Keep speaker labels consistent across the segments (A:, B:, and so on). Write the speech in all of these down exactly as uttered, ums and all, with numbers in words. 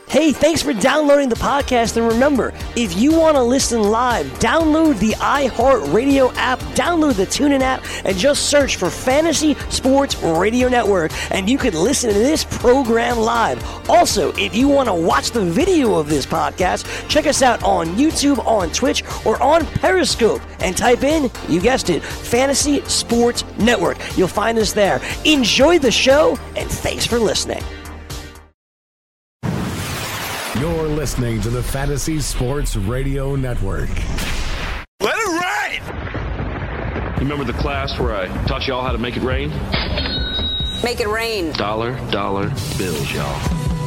A: Hey, thanks for downloading the podcast, and remember, if you want to listen live, download the iHeartRadio app, download the TuneIn app, and just search for Fantasy Sports Radio Network, and you can listen to this program live. Also, if you want to watch the video of this podcast, check us out on YouTube, on Twitch, or on Periscope, and type in, you guessed it, Fantasy Sports Network. You'll find us there. Enjoy the show, and thanks for listening.
B: You're listening to the Fantasy Sports Radio Network.
C: Let it rain!
D: You remember the class where I taught y'all how to make it rain?
E: Make it rain.
D: Dollar, dollar bills, y'all.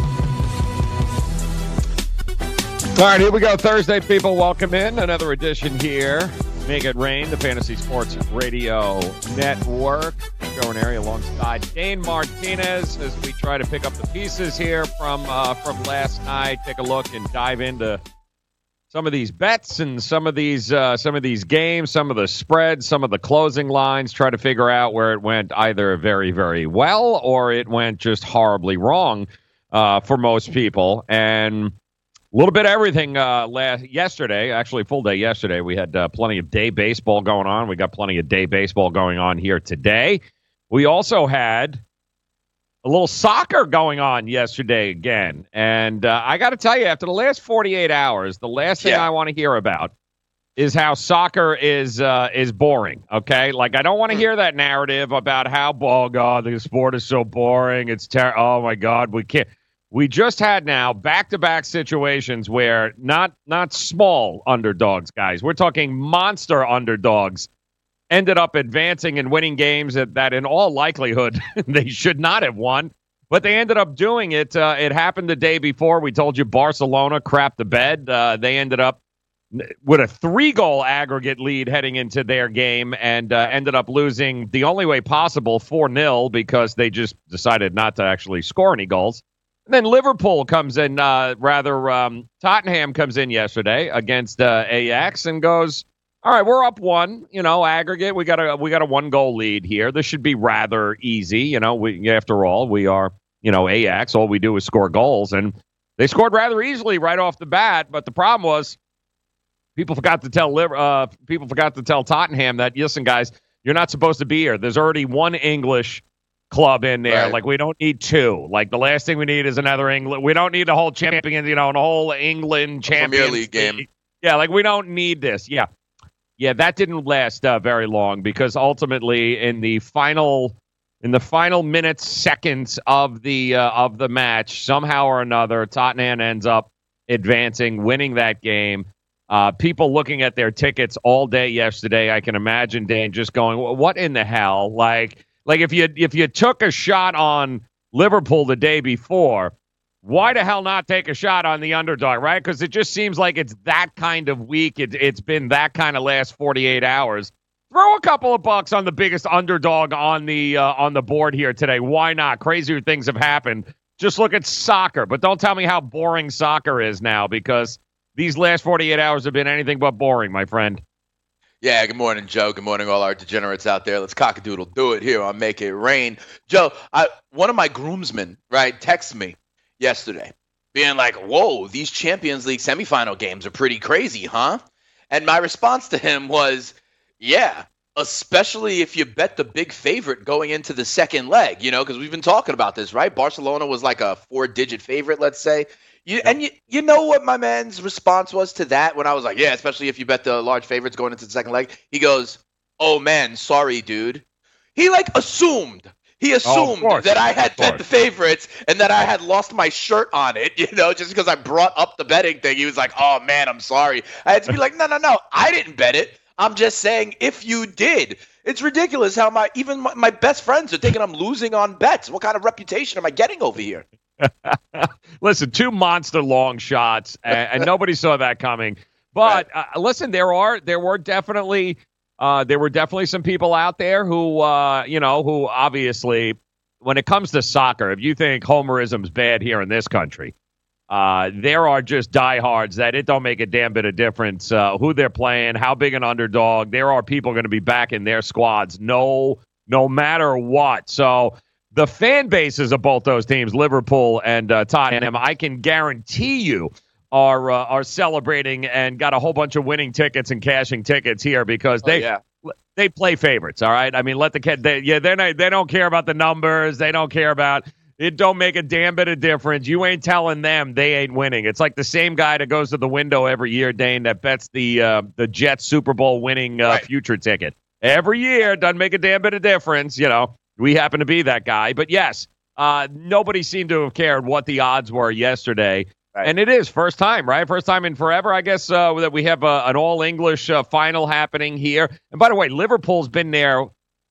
F: All right, here we go. Thursday, people. Welcome in. Another edition here. Make it rain, the Fantasy Sports Radio Network. Joe Ranieri alongside Dane Martinez as we try to pick up the pieces here from uh, from last night. Take a look and dive into some of these bets and some of these uh, some of these games, some of the spreads, some of the closing lines. Try to figure out where it went either very, very well or it went just horribly wrong uh, for most people. And a little bit of everything uh, last yesterday, actually full day yesterday. We had uh, plenty of day baseball going on. We got plenty of day baseball going on here today. We also had a little soccer going on yesterday again. And uh, I got to tell you, after the last forty-eight hours, the last thing
C: Yeah.
F: I want to hear about is how soccer is uh, is boring, okay? Like, I don't want to hear that narrative about how, oh, God, the sport is so boring. It's ter- oh, my God, we can't. We just had now back-to-back situations where not not small underdogs, guys. We're talking monster underdogs ended up advancing and winning games that, that in all likelihood they should not have won. But they ended up doing it. Uh, it happened the day before. We told you Barcelona crapped the bed. Uh, they ended up with a three-goal aggregate lead heading into their game and uh, ended up losing the only way possible, four nil, because they just decided not to actually score any goals. And then Liverpool comes in, uh, rather, um, Tottenham comes in yesterday against uh, Ajax and goes, all right, we're up one, you know, aggregate. We got a we got a one goal lead here. This should be rather easy, you know. We after all, we are, you know, Ajax. All we do is score goals, and they scored rather easily right off the bat. But the problem was, people forgot to tell uh, people forgot to tell Tottenham that, listen, guys, you're not supposed to be here. There's already one English club in there.
C: Right.
F: Like, we don't need two. Like, the last thing we need is another England. We don't need a whole champion, you know, a whole England champion
C: Premier League game.
F: Yeah, like, we don't need this. Yeah. Yeah, that didn't last uh, very long because ultimately in the final in the final minutes, seconds of the uh, of the match, somehow or another, Tottenham ends up advancing, winning that game. Uh, people looking at their tickets all day yesterday, I can imagine, Dan, just going, what in the hell? Like, like if you if you took a shot on Liverpool the day before, why the hell not take a shot on the underdog, right? Because it just seems like it's that kind of week. It, it's been that kind of last forty-eight hours. Throw a couple of bucks on the biggest underdog on the uh, on the board here today. Why not? Crazier things have happened. Just look at soccer, but don't tell me how boring soccer is now, because these last forty-eight hours have been anything but boring, my friend.
C: Yeah, good morning, Joe. Good morning, all our degenerates out there. Let's cock-a-doodle do it here on Make It Rain. Joe, I, one of my groomsmen, right, texted me yesterday, being like, whoa, these Champions League semifinal games are pretty crazy, huh? And my response to him was, yeah, especially if you bet the big favorite going into the second leg, you know, because we've been talking about this, right? Barcelona was like a four-digit favorite, let's say. You, and you, you know what my man's response was to that when I was like, yeah, especially if you bet the large favorites going into the second leg? He goes, oh, man, sorry, dude. He, like, assumed. He assumed
F: oh,
C: that I had bet the favorites and that I had lost my shirt on it, you know, just because I brought up the betting thing. He was like, oh, man, I'm sorry. I had to be like, no, no, no, I didn't bet it. I'm just saying if you did. It's ridiculous how my even my, my best friends are thinking I'm losing on bets. What kind of reputation am I getting over here?
F: Listen, two monster long shots, and, and nobody saw that coming. But right. uh, listen, there are there were definitely uh, there were definitely some people out there who uh, you know who obviously, when it comes to soccer, if you think homerism's bad here in this country, uh, there are just diehards that it don't make a damn bit of difference uh, who they're playing, how big an underdog. There are people going to be back in their squads, no no matter what. So. The fan bases of both those teams, Liverpool and uh, Tottenham, I can guarantee you are uh, are celebrating and got a whole bunch of winning tickets and cashing tickets here because they
C: oh, yeah.
F: they play favorites. All right, I mean, let the kid. They, yeah, they're not, they don't care about the numbers. They don't care about it. Don't make a damn bit of difference. You ain't telling them they ain't winning. It's like the same guy that goes to the window every year, Dane, that bets the uh, the Jets Super Bowl winning uh,
C: right.
F: future ticket every year. Doesn't make a damn bit of difference, you know. We happen to be that guy. But, yes, uh, nobody seemed to have cared what the odds were yesterday. Right. And it is first time, right? First time in forever, I guess, uh, that we have uh, an all-English uh, final happening here. And, by the way, Liverpool's been there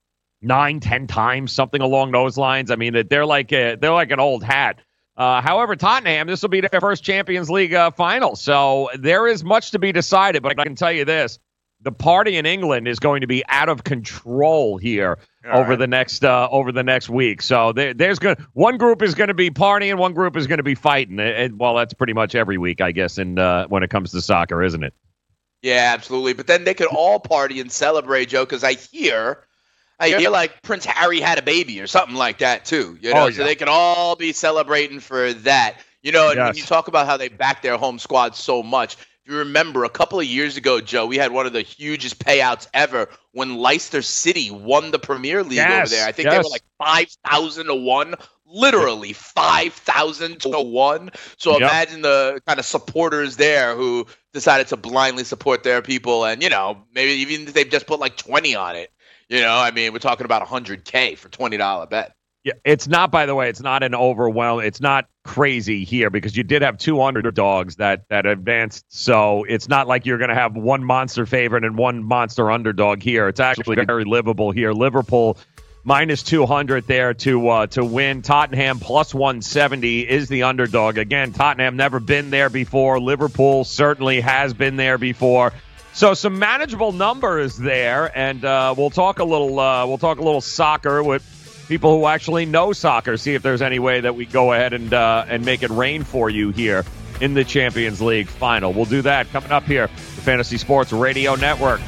F: nine, ten times, something along those lines. I mean, they're like a, they're like an old hat. Uh, however, Tottenham, this will be their first Champions League uh, final. So there is much to be decided. But I can tell you this. The party in England is going to be out of control here All over right. the next uh, over the next week. So there, there's going one group is going to be partying, one group is going to be fighting. And, well, that's pretty much every week, I guess, in uh, when it comes to soccer, isn't it?
C: Yeah, absolutely. But then they could all party and celebrate, Joe, because I hear, I hear like Prince Harry had a baby or something like that too. You know, oh, yeah. So they can all be celebrating for that. You know, and yes. when you talk about how they back their home squad so much. You remember a couple of years ago, Joe, we had one of the hugest payouts ever when Leicester City won the Premier League
F: yes,
C: over there. I think
F: yes.
C: they were like five thousand to one, literally five thousand to one. So yep. imagine the kind of supporters there who decided to blindly support their people. And, you know, maybe even if they've just put like twenty on it. You know, I mean, we're talking about one hundred K for twenty dollars bet.
F: Yeah, it's not, by the way, it's not an overwhelm. It's not crazy here because you did have two underdogs that, that advanced. So it's not like you're going to have one monster favorite and one monster underdog here. It's actually very livable here. Liverpool minus two hundred there to uh, to win. Tottenham plus one seventy is the underdog. Again, Tottenham never been there before. Liverpool certainly has been there before. So some manageable numbers there, and uh, we'll talk a little. Uh, we'll talk a little soccer with people who actually know soccer, see if there's any way that we go ahead and uh, and make it rain for you here in the Champions League final. We'll do that coming up here, the Fantasy Sports Radio Network.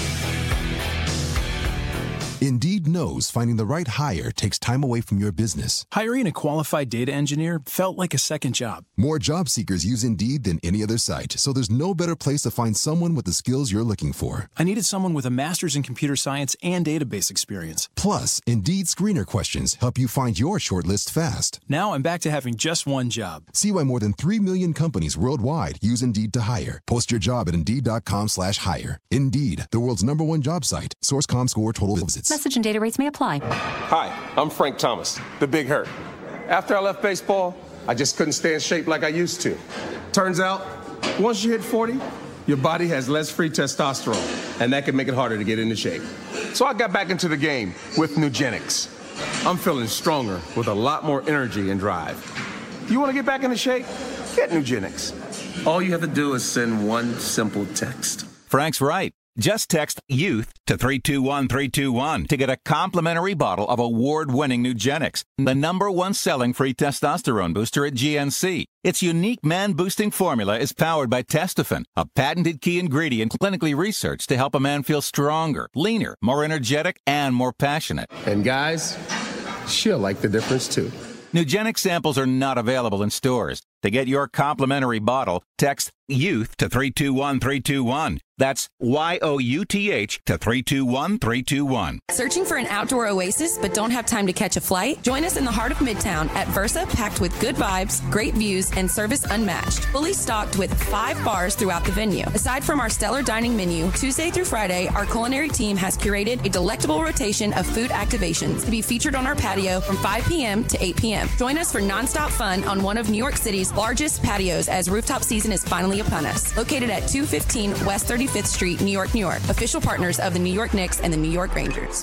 G: Indeed knows finding the right hire takes time away from your business.
H: Hiring a qualified data engineer felt like a second job.
G: More job seekers use Indeed than any other site, so there's no better place to find someone with the skills you're looking for.
H: I needed someone with a master's in computer science and database experience.
G: Plus, Indeed screener questions help you find your shortlist fast.
H: Now I'm back to having just one job.
G: See why more than three million companies worldwide use Indeed to hire. Post your job at Indeed.com slash hire. Indeed, the world's number one job site. Source dot com score total visits.
I: Message and data rates may apply.
J: Hi, I'm Frank Thomas, the Big Hurt. After I left baseball, I just couldn't stay in shape like I used to. Turns out, once you hit forty, your body has less free testosterone, and that can make it harder to get into shape. So I got back into the game with Nugenix. I'm feeling stronger with a lot more energy and drive. You want to get back into shape? Get Nugenix. All you have to do is send one simple text.
K: Frank's right. Just text YOUTH to three two one three two one to get a complimentary bottle of award-winning Nugenix, the number one selling free testosterone booster at G N C. Its unique man-boosting formula is powered by Testofen, a patented key ingredient clinically researched to help a man feel stronger, leaner, more energetic, and more passionate.
J: And guys, she'll like the difference too.
K: Nugenix samples are not available in stores. To get your complimentary bottle, text YOUTH to three two one three two one. That's Y O U T H to three two one three two one.
L: Searching for an outdoor oasis but don't have time to catch a flight? Join us in the heart of Midtown at Versa, packed with good vibes, great views, and service unmatched. Fully stocked with five bars throughout the venue. Aside from our stellar dining menu, Tuesday through Friday, our culinary team has curated a delectable rotation of food activations to be featured on our patio from five p.m. to eight p.m. Join us for nonstop fun on one of New York City's largest patios as rooftop season is finally upon us. Located at two fifteen West thirty-fifth Street, New York, New York. Official partners of the New York Knicks and the New York Rangers.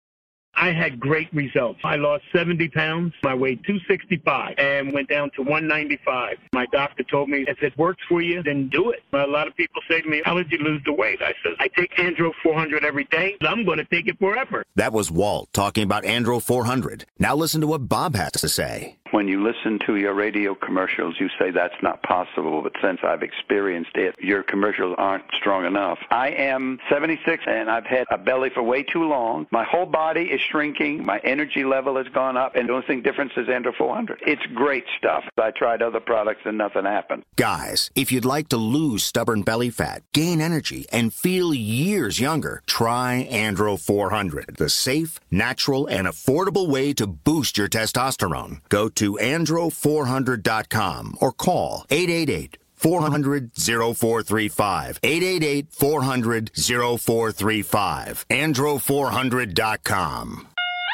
M: I had great results. I lost seventy pounds. I weighed two sixty-five and went down to one ninety-five. My doctor told me, if it works for you, then do it. A lot of people say to me, how did you lose the weight? I said, I take Andro four hundred every day. I'm going to take it forever.
N: That was Walt talking about Andro four hundred. Now listen to what Bob has to say.
I: When you listen to your radio commercials, you say that's not possible, but since I've experienced it, your commercials aren't strong enough. I am seventy-six, and I've had a belly for way too long. My whole body is shrinking. My energy level has gone up, and the only thing difference is Andro four hundred. It's great stuff. I tried other products, and nothing happened.
N: Guys, if you'd like to lose stubborn belly fat, gain energy, and feel years younger, try Andro four hundred, the safe, natural, and affordable way to boost your testosterone. Go to andro four hundred dot com or call eight eight eight, four hundred, oh four three five. eight eight eight, four hundred, oh four three five. andro four hundred dot com.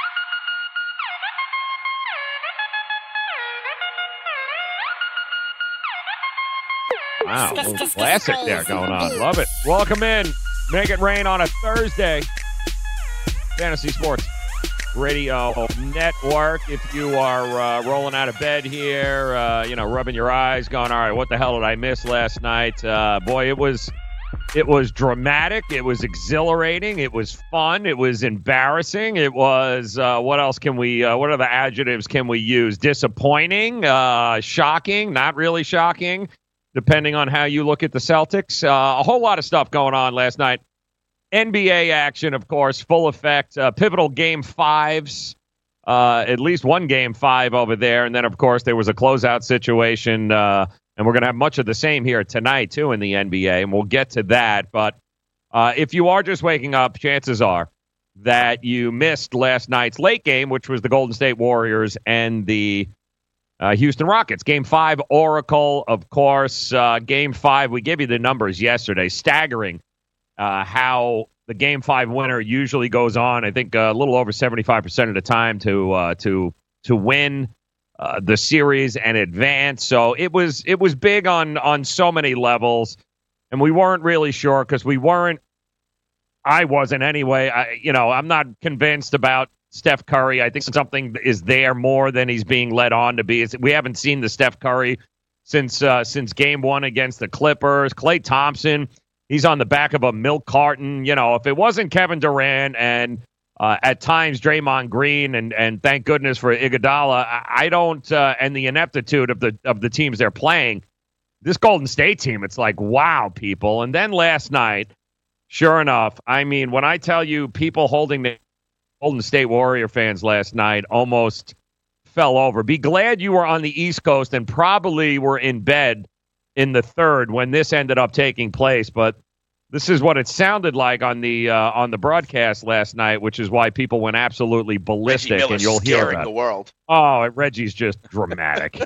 F: Wow, a little classic there going on. Love it. Welcome in. Make it rain on a Thursday. Fantasy Sports Radio Network. If you are uh, rolling out of bed here, uh, you know, rubbing your eyes, going, all right, what the hell did I miss last night? Uh, boy, it was it was dramatic. It was exhilarating. It was fun. It was embarrassing. It was, uh, what else can we, uh, what other adjectives can we use? Disappointing, uh, shocking, not really shocking, depending on how you look at the Celtics. Uh, a whole lot of stuff going on last night. N B A action, of course, full effect. Uh, pivotal game fives, uh, at least one game five over there. And then, of course, there was a closeout situation. Uh, and we're going to have much of the same here tonight, too, in the N B A. And we'll get to that. But uh, if you are just waking up, chances are that you missed last night's late game, which was the Golden State Warriors and the uh, Houston Rockets. Game five, Oracle, of course. Uh, game five, we gave you the numbers yesterday. Staggering. Uh, how the Game Five winner usually goes on. I think uh, a little over seventy-five percent of the time to uh, to to win uh, the series and advance. So it was it was big on on so many levels, and we weren't really sure because we weren't. I wasn't anyway. I, you know, I'm not convinced about Steph Curry. I think something is there more than he's being led on to be. We haven't seen the Steph Curry since uh, since Game One against the Clippers. Klay Thompson. He's on the back of a milk carton. You know, if it wasn't Kevin Durant and uh, at times Draymond Green and and thank goodness for Iguodala, I, I don't uh, and the ineptitude of the of the teams they're playing. This Golden State team, it's like, wow, people. And then last night, sure enough, I mean, when I tell you people holding the Golden State Warrior fans last night almost fell over. Be glad you were on the East Coast and probably were in bed in the third when this ended up taking place, but this is what it sounded like on the uh, on the broadcast last night, which is why people went absolutely ballistic,
C: Reggie
F: and you'll hear about
C: the world.
F: Oh, Reggie's just dramatic.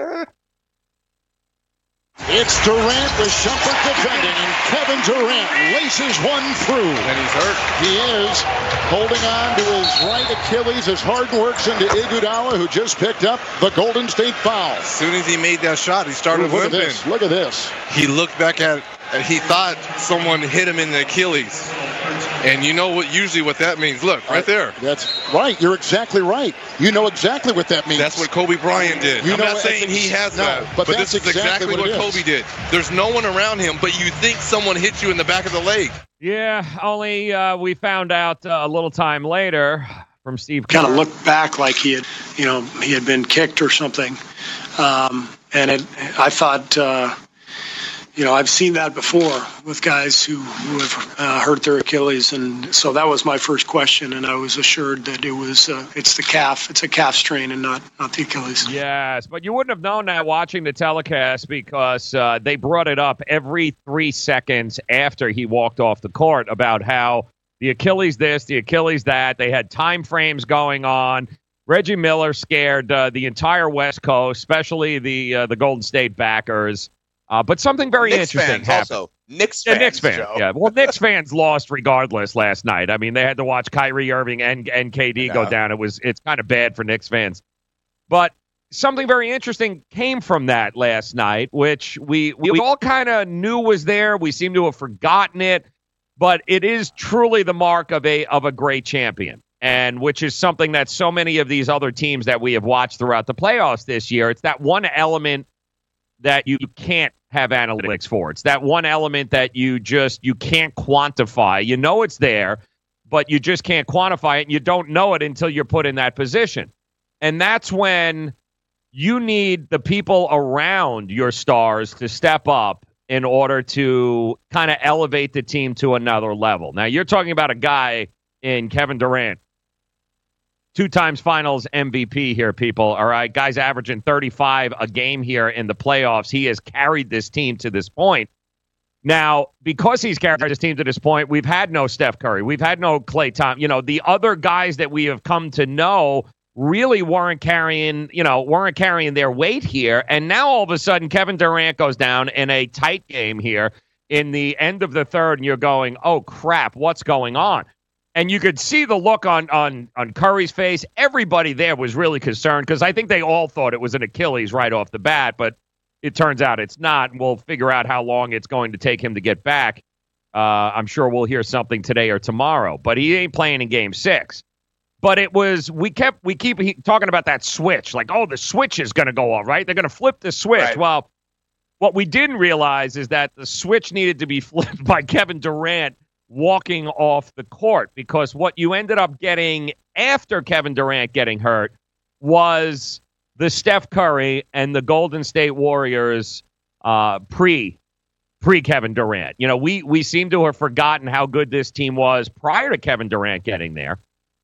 O: It's Durant with Shumpert defending, and Kevin Durant laces one through.
P: And he's hurt.
O: He is holding on to his right Achilles as Harden works into Iguodala, who just picked up the Golden State foul.
P: As soon as he made that shot, he started
O: Ooh, look
P: limping.
O: At this. Look at this.
P: He looked back at it, and he thought someone hit him in the Achilles. And you know what? Usually what that means. Look, right there.
O: That's right. You're exactly right. You know exactly what that means.
P: That's what Kobe Bryant did.
O: You
P: I'm
O: know,
P: not saying he has
O: no,
P: that,
O: but,
P: but
O: that's
P: this is exactly, exactly what, what Kobe did. There's no one around him, but you think someone hit you in the back of the leg.
F: Yeah, only uh, we found out uh, a little time later from Steve Kerr.
Q: Kind of looked back like he had, you know, he had been kicked or something. Um, and it, I thought, uh, you know, I've seen that before with guys who, who have uh, hurt their Achilles, and so that was my first question, and I was assured that it was uh, it's the calf, it's a calf strain, and not not the Achilles.
F: Yes, but you wouldn't have known that watching the telecast because uh, they brought it up every three seconds after he walked off the court about how the Achilles this, the Achilles that. They had time frames going on. Reggie Miller scared uh, the entire West Coast, especially the uh, the Golden State backers. Uh, but something very
C: Knicks
F: interesting
C: fans
F: happened.
C: Also, Knicks
F: yeah,
C: fans,
F: Knicks fans.
C: Joe.
F: Yeah, well, Knicks fans lost regardless last night. I mean, they had to watch Kyrie Irving and and K D go down. It was it's kind of bad for Knicks fans. But something very interesting came from that last night, which we we, we all kind of knew was there. We seem to have forgotten it, but it is truly the mark of a of a great champion, and which is something that so many of these other teams that we have watched throughout the playoffs this year. It's that one element that you can't have analytics for. It's that one element that you just, you can't quantify. You know it's there, but you just can't quantify it, and you don't know it until you're put in that position. And that's when you need the people around your stars to step up in order to kind of elevate the team to another level. Now, you're talking about a guy in Kevin Durant, two times finals M V P here, people. All right, guy's averaging thirty-five a game here in the playoffs. He has carried this team to this point. Now, because he's carried his team to this point, we've had no Steph Curry. We've had no Klay Thompson. You know, the other guys that we have come to know really weren't carrying, you know, weren't carrying their weight here. And now all of a sudden, Kevin Durant goes down in a tight game here in the end of the third, and you're going, oh, crap, what's going on? And you could see the look on on on Curry's face. Everybody there was really concerned because I think they all thought it was an Achilles right off the bat, but it turns out it's not. And we'll figure out how long it's going to take him to get back. Uh, I'm sure we'll hear something today or tomorrow, but he ain't playing in game six. But it was, we kept, we keep he, talking about that switch, like, oh, the switch is going to go off, right? They're going to flip the switch. Right. Well, what we didn't realize is that the switch needed to be flipped by Kevin Durant walking off the court, because what you ended up getting after Kevin Durant getting hurt was the Steph Curry and the Golden State Warriors uh, pre pre Kevin Durant. You know, we we seem to have forgotten how good this team was prior to Kevin Durant getting there.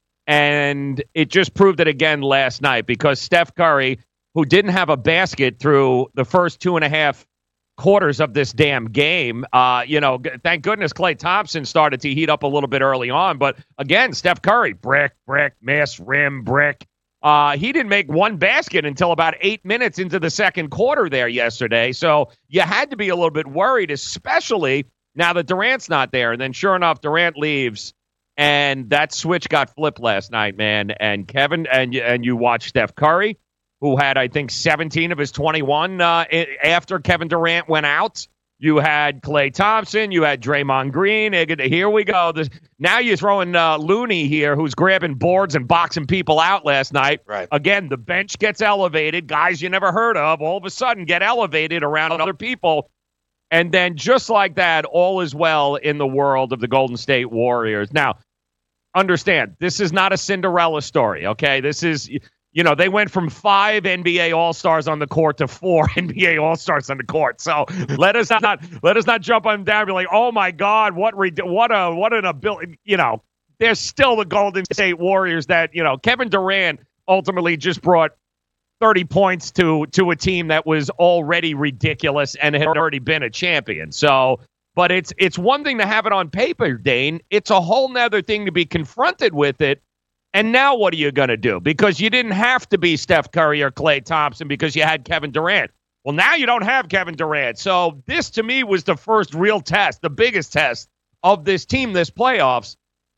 F: And it just proved it again last night, because Steph Curry, who didn't have a basket through the first two and a half quarters of this damn game, uh, you know, thank goodness Klay Thompson started to heat up a little bit early on. But again, Steph Curry, brick, brick, miss, rim, brick. Uh, he didn't make one basket until about eight minutes into the second quarter there yesterday. So you had to be a little bit worried, especially now that Durant's not there. And then sure enough, Durant leaves, and that switch got flipped last night, man. And Kevin, and, and you watch Steph Curry, who had, I think, seventeen of his twenty-one uh, after Kevin Durant went out. You had Klay Thompson. You had Draymond Green. Here we go. This, now you're throwing uh, Looney here, who's grabbing boards and boxing people out last night.
C: Right.
F: Again, the bench gets elevated. Guys you never heard of all of a sudden get elevated around other people. And then just like that, all is well in the world of the Golden State Warriors. Now, understand, this is not a Cinderella story, okay? This is... You know, they went from five N B A All-Stars on the court to four N B A All-Stars on the court. So let us not let us not jump on them down and be like, oh my God, what re- what a what an ability. You know, they're still the Golden State Warriors that, you know, Kevin Durant ultimately just brought thirty points to to a team that was already ridiculous and had already been a champion. So, but it's it's one thing to have it on paper, Dane. It's a whole nother thing to be confronted with it. And now what are you going to do? Because you didn't have to be Steph Curry or Klay Thompson because you had Kevin Durant. Well, now you don't have Kevin Durant. So this, to me, was the first real test, the biggest test of this team, this playoffs.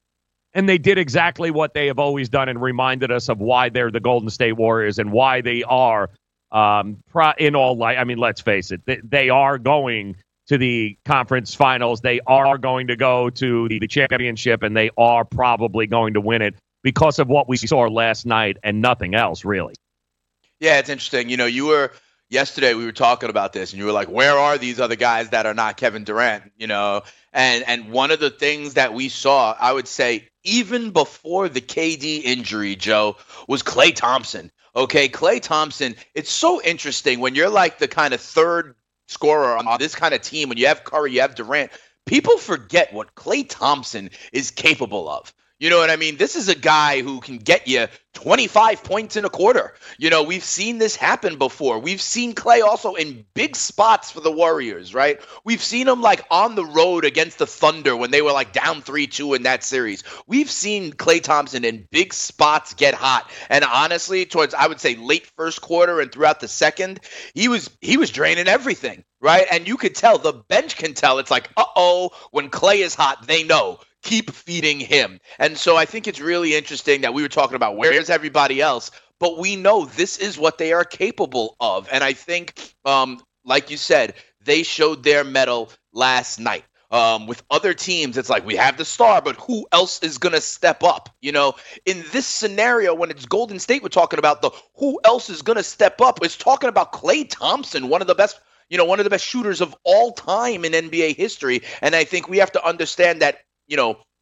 F: And they did exactly what they have always done and reminded us of why they're the Golden State Warriors and why they are, um, in all light. I mean, let's face it, they, they are going to the conference finals. They are going to go to the championship, and they are probably going to win it, because of what we saw last night and nothing else, really.
C: Yeah, it's interesting. You know, you were yesterday, we were talking about this, and you were like, where are these other guys that are not Kevin Durant? You know, and and one of the things that we saw, I would say, even before the K D injury, Joe, was Klay Thompson. Okay, Klay Thompson, it's so interesting when you're like the kind of third scorer on this kind of team, when you have Curry, you have Durant, people forget what Klay Thompson is capable of. You know what I mean? This is a guy who can get you twenty-five points in a quarter. You know, we've seen this happen before. We've seen Klay also in big spots for the Warriors, right? We've seen him like on the road against the Thunder when they were like down three two in that series. We've seen Klay Thompson in big spots get hot. And honestly, towards, I would say, late first quarter and throughout the second, he was he was draining everything, right? And you could tell, the bench can tell. It's like, uh-oh, when Klay is hot, they know. Keep feeding him. And so I think it's really interesting that we were talking about where's everybody else, but we know this is what they are capable of. And I think, um, like you said, they showed their mettle last night. Um, with other teams, it's like, we have the star, but who else is going to step up? You know, in this scenario, when it's Golden State, we're talking about the who else is going to step up. It's talking about Klay Thompson, one of the best, you know, one of the best shooters of all time in N B A history. And I think we have to understand that, you know,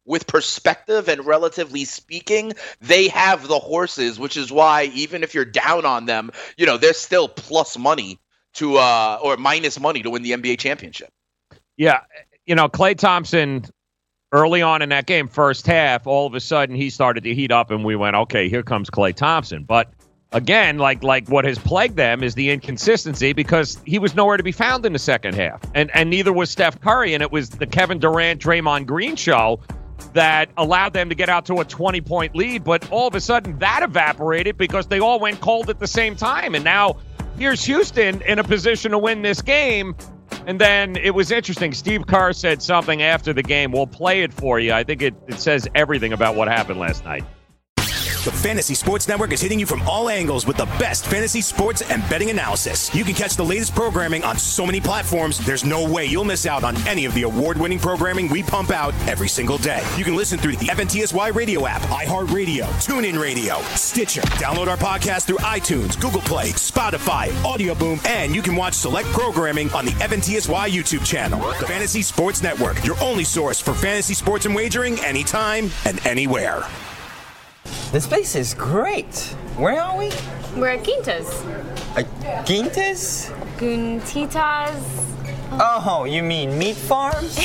C: with perspective and relatively speaking, they have the horses, which is why even if you're down on them, you know, they're still plus money to uh, or minus money to win the N B A championship.
F: Yeah, you know, Klay Thompson, early on in that game, first half, all of a sudden he started to heat up, and we went, okay, here comes Klay Thompson. But again, like like what has plagued them is the inconsistency, because he was nowhere to be found in the second half, and and neither was Steph Curry, and it was the Kevin Durant, Draymond Green show that allowed them to get out to a twenty-point lead. But all of a sudden that evaporated because they all went cold at the same time, and now here's Houston in a position to win this game. And then it was interesting. Steve Kerr said something after the game. We'll play it for you. I think it, it says everything about what happened last night.
R: The Fantasy Sports Network is hitting you from all angles with the best fantasy sports and betting analysis. You can catch the latest programming on so many platforms, there's no way you'll miss out on any of the award-winning programming we pump out every single day. You can listen through the F N T S Y radio app, iHeartRadio, TuneIn Radio, Stitcher. Download our podcast through iTunes, Google Play, Spotify, Audio Boom, and you can watch select programming on the F N T S Y YouTube channel. The Fantasy Sports Network, your only source for fantasy sports and wagering anytime and anywhere.
S: This place is great. Where are we?
T: We're at Quintas.
S: At Quintas?
T: Guntitas.
S: Oh, you mean meat farms?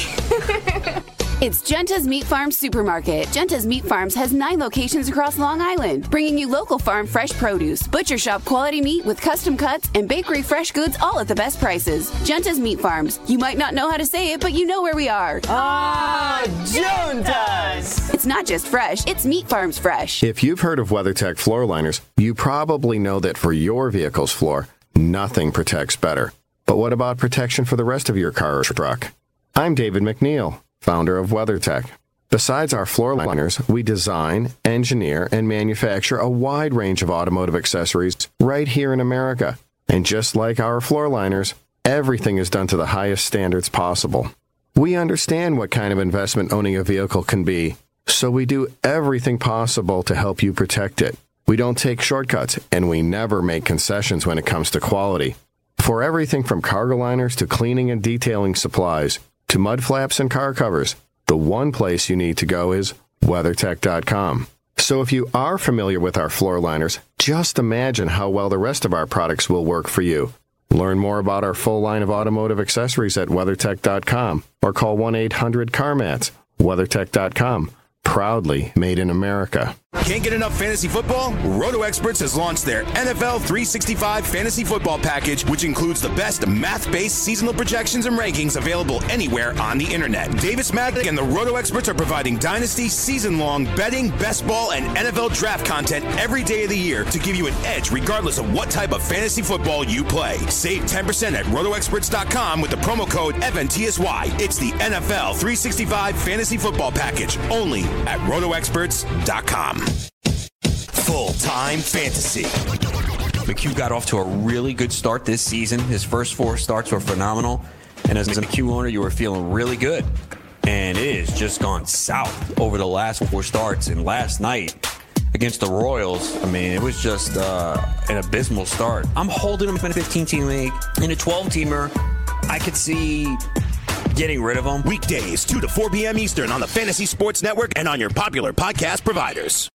U: It's Genta's Meat Farms Supermarket. Genta's Meat Farms has nine locations across Long Island, bringing you local farm fresh produce, butcher shop quality meat with custom cuts, and bakery fresh goods, all at the best prices. Genta's Meat Farms. You might not know how to say it, but you know where we are.
S: Ah, Juntas!
U: It's not just fresh, it's Meat Farms fresh.
V: If you've heard of WeatherTech floor liners, you probably know that for your vehicle's floor, nothing protects better. But what about protection for the rest of your car or truck? I'm David McNeil, founder of WeatherTech. Besides our floor liners, we design, engineer, and manufacture a wide range of automotive accessories right here in America. And just like our floor liners, everything is done to the highest standards possible. We understand what kind of investment owning a vehicle can be, so we do everything possible to help you protect it. We don't take shortcuts, and we never make concessions when it comes to quality. For everything from cargo liners to cleaning and detailing supplies, to mud flaps and car covers, the one place you need to go is WeatherTech dot com. So if you are familiar with our floor liners, just imagine how well the rest of our products will work for you. Learn more about our full line of automotive accessories at WeatherTech dot com or call one eight hundred C A R MATS. WeatherTech dot com. Proudly made in America.
R: Can't get enough fantasy football? Roto Experts has launched their N F L three sixty-five Fantasy Football Package, which includes the best math-based seasonal projections and rankings available anywhere on the internet. Davis Mattek and the Roto Experts are providing dynasty, season-long betting, best ball, and N F L draft content every day of the year to give you an edge regardless of what type of fantasy football you play. Save ten percent at Roto Experts dot com with the promo code F N T S Y. It's the N F L three sixty-five Fantasy Football Package, only at Roto Experts dot com. Full-time fantasy.
W: McHugh got off to a really good start this season. His first four starts were phenomenal. And as a McHugh owner, you were feeling really good. And it has just gone south over the last four starts. And last night against the Royals, I mean, it was just uh, an abysmal start. I'm holding him in a fifteen-team league. In a twelve-teamer, I could see getting rid of him.
R: Weekdays, two to four p.m. Eastern on the Fantasy Sports Network and on your popular podcast providers.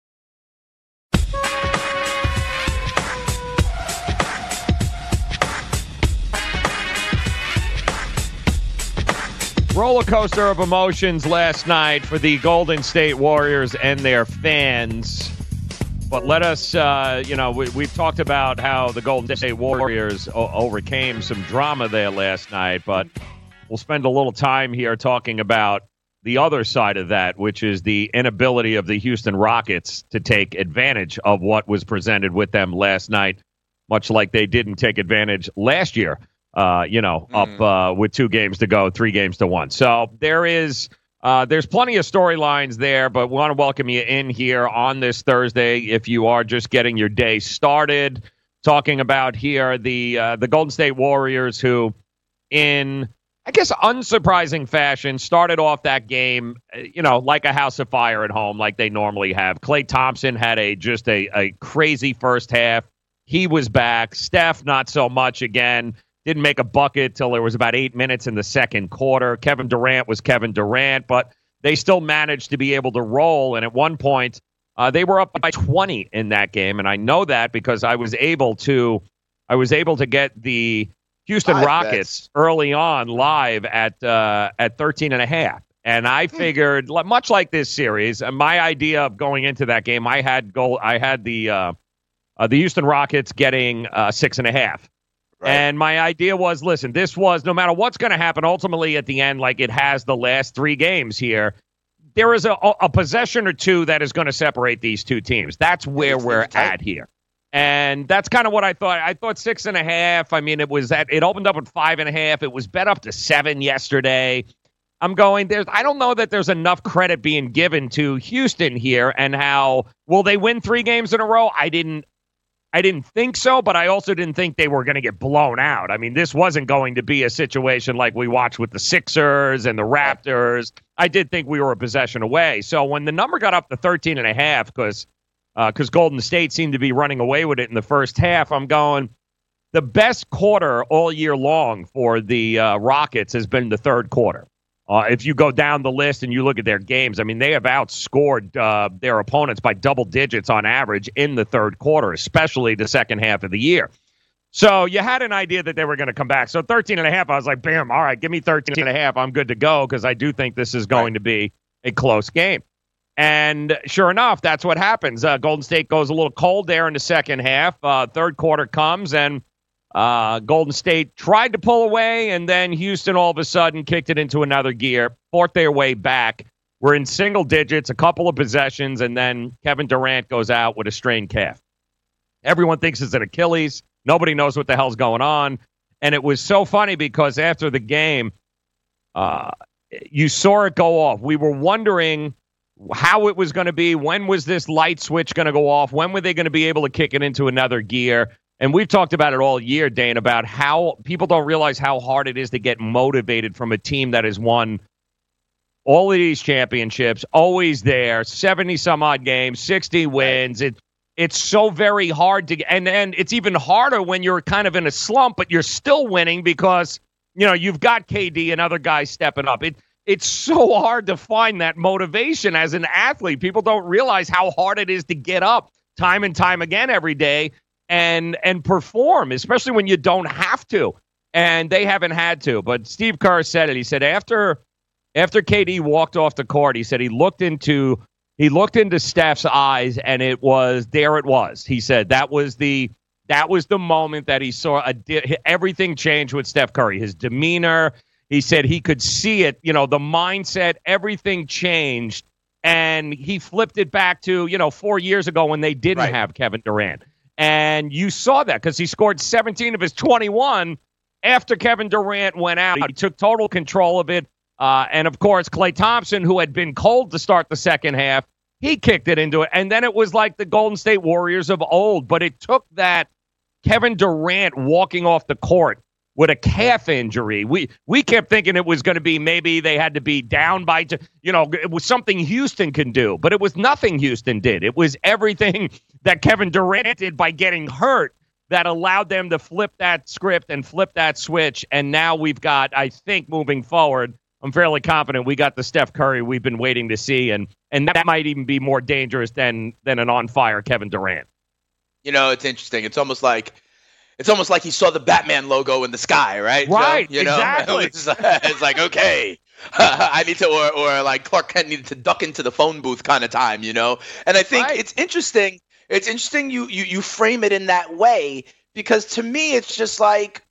F: Roller coaster of emotions last night for the Golden State Warriors and their fans. But let us, uh, you know, we, we've talked about how the Golden State Warriors o- overcame some drama there last night, but we'll spend a little time here talking about the other side of that, which is the inability of the Houston Rockets to take advantage of what was presented with them last night, much like they didn't take advantage last year, uh, you know, mm. up uh, with two games to go, three games to one. So there is uh, there's plenty of storylines there, but we want to welcome you in here on this Thursday if you are just getting your day started, talking about here the uh, the Golden State Warriors who, in I guess unsurprising fashion, started off that game, you know, like a house of fire at home, like they normally have. Klay Thompson had a just a, a crazy first half. He was back. Steph, not so much again. Didn't make a bucket till there was about eight minutes in the second quarter. Kevin Durant was Kevin Durant, but they still managed to be able to roll. And at one point, uh, they were up by twenty in that game. And I know that because I was able to, I was able to get the Houston
C: Five
F: Rockets
C: bets.
F: early on live at uh, at thirteen and a half. And I figured, li- much like this series, uh, my idea of going into that game, I had goal, I had the uh, uh, the Houston Rockets getting uh, six and a half. Right. And my idea was, listen, this was no matter what's going to happen, ultimately at the end, like it has the last three games here, there is a, a possession or two that is going to separate these two teams. That's where we're at here. And that's kind of what I thought. I thought six and a half. I mean, it was at, it opened up at five and a half. It was bet up to seven yesterday. I'm going there's, I don't know that there's enough credit being given to Houston here and how, will they win three games in a row? I didn't, I didn't think so, but I also didn't think they were going to get blown out. I mean, this wasn't going to be a situation like we watched with the Sixers and the Raptors. I did think we were a possession away. So when the number got up to thirteen and a half, because because uh, Golden State seemed to be running away with it in the first half, I'm going, the best quarter all year long for the uh, Rockets has been the third quarter. Uh, if you go down the list and you look at their games, I mean, they have outscored uh, their opponents by double digits on average in the third quarter, especially the second half of the year. So you had an idea that they were going to come back. So thirteen and a half, I was like, bam, all right, give me thirteen and a half. I'm good to go because I do think this is going right. to be a close game. And sure enough, that's what happens. Uh, Golden State goes a little cold there in the second half. Uh, third quarter comes, and uh, Golden State tried to pull away, and then Houston all of a sudden kicked it into another gear, fought their way back. We're in single digits, a couple of possessions, and then Kevin Durant goes out with a strained calf. Everyone thinks it's an Achilles. Nobody knows what the hell's going on. And it was so funny because after the game, uh, you saw it go off. We were wondering how it was going to be. When was this light switch going to go off? When were they going to be able to kick it into another gear? And we've talked about it all year, Dane, about how people don't realize how hard it is to get motivated from a team that has won all of these championships, always there, seventy-some-odd games, sixty wins. It, it's so very hard to – and and it's even harder when you're kind of in a slump, but you're still winning because, you know, you've got K D and other guys stepping up. It It's so hard to find that motivation as an athlete. People don't realize how hard it is to get up time and time again every day and and perform, especially when you don't have to. And they haven't had to. But Steve Kerr said it. He said after after K D walked off the court, he said he looked into he looked into Steph's eyes, and it was there. It was. He said that was the that was the moment that he saw a, everything change with Steph Curry. His demeanor. He said he could see it, you know, the mindset, everything changed, and he flipped it back to, you know, four years ago when they didn't right. have Kevin Durant. And you saw that because he scored seventeen of his twenty-one after Kevin Durant went out. He took total control of it. Uh, and, of course, Klay Thompson, who had been cold to start the second half, he kicked it into it. And then it was like the Golden State Warriors of old. But it took that Kevin Durant walking off the court with a calf injury. We we kept thinking it was going to be maybe they had to be down by, you know, it was something Houston can do. But it was nothing Houston did. It was everything that Kevin Durant did by getting hurt that allowed them to flip that script and flip that switch. And now we've got, I think, moving forward, I'm fairly confident we got the Steph Curry we've been waiting to see. And and that might even be more dangerous than than an on-fire Kevin Durant.
C: You know, it's interesting. It's almost like It's almost like he saw the Batman logo in the sky, right?
F: Right,
C: so, you know?
F: exactly.
C: It's, it's like, okay, I need to, or, or like Clark Kent needed to duck into the phone booth kind of time, you know? And I think right. it's interesting. It's interesting you, you you frame it in that way because to me, it's just like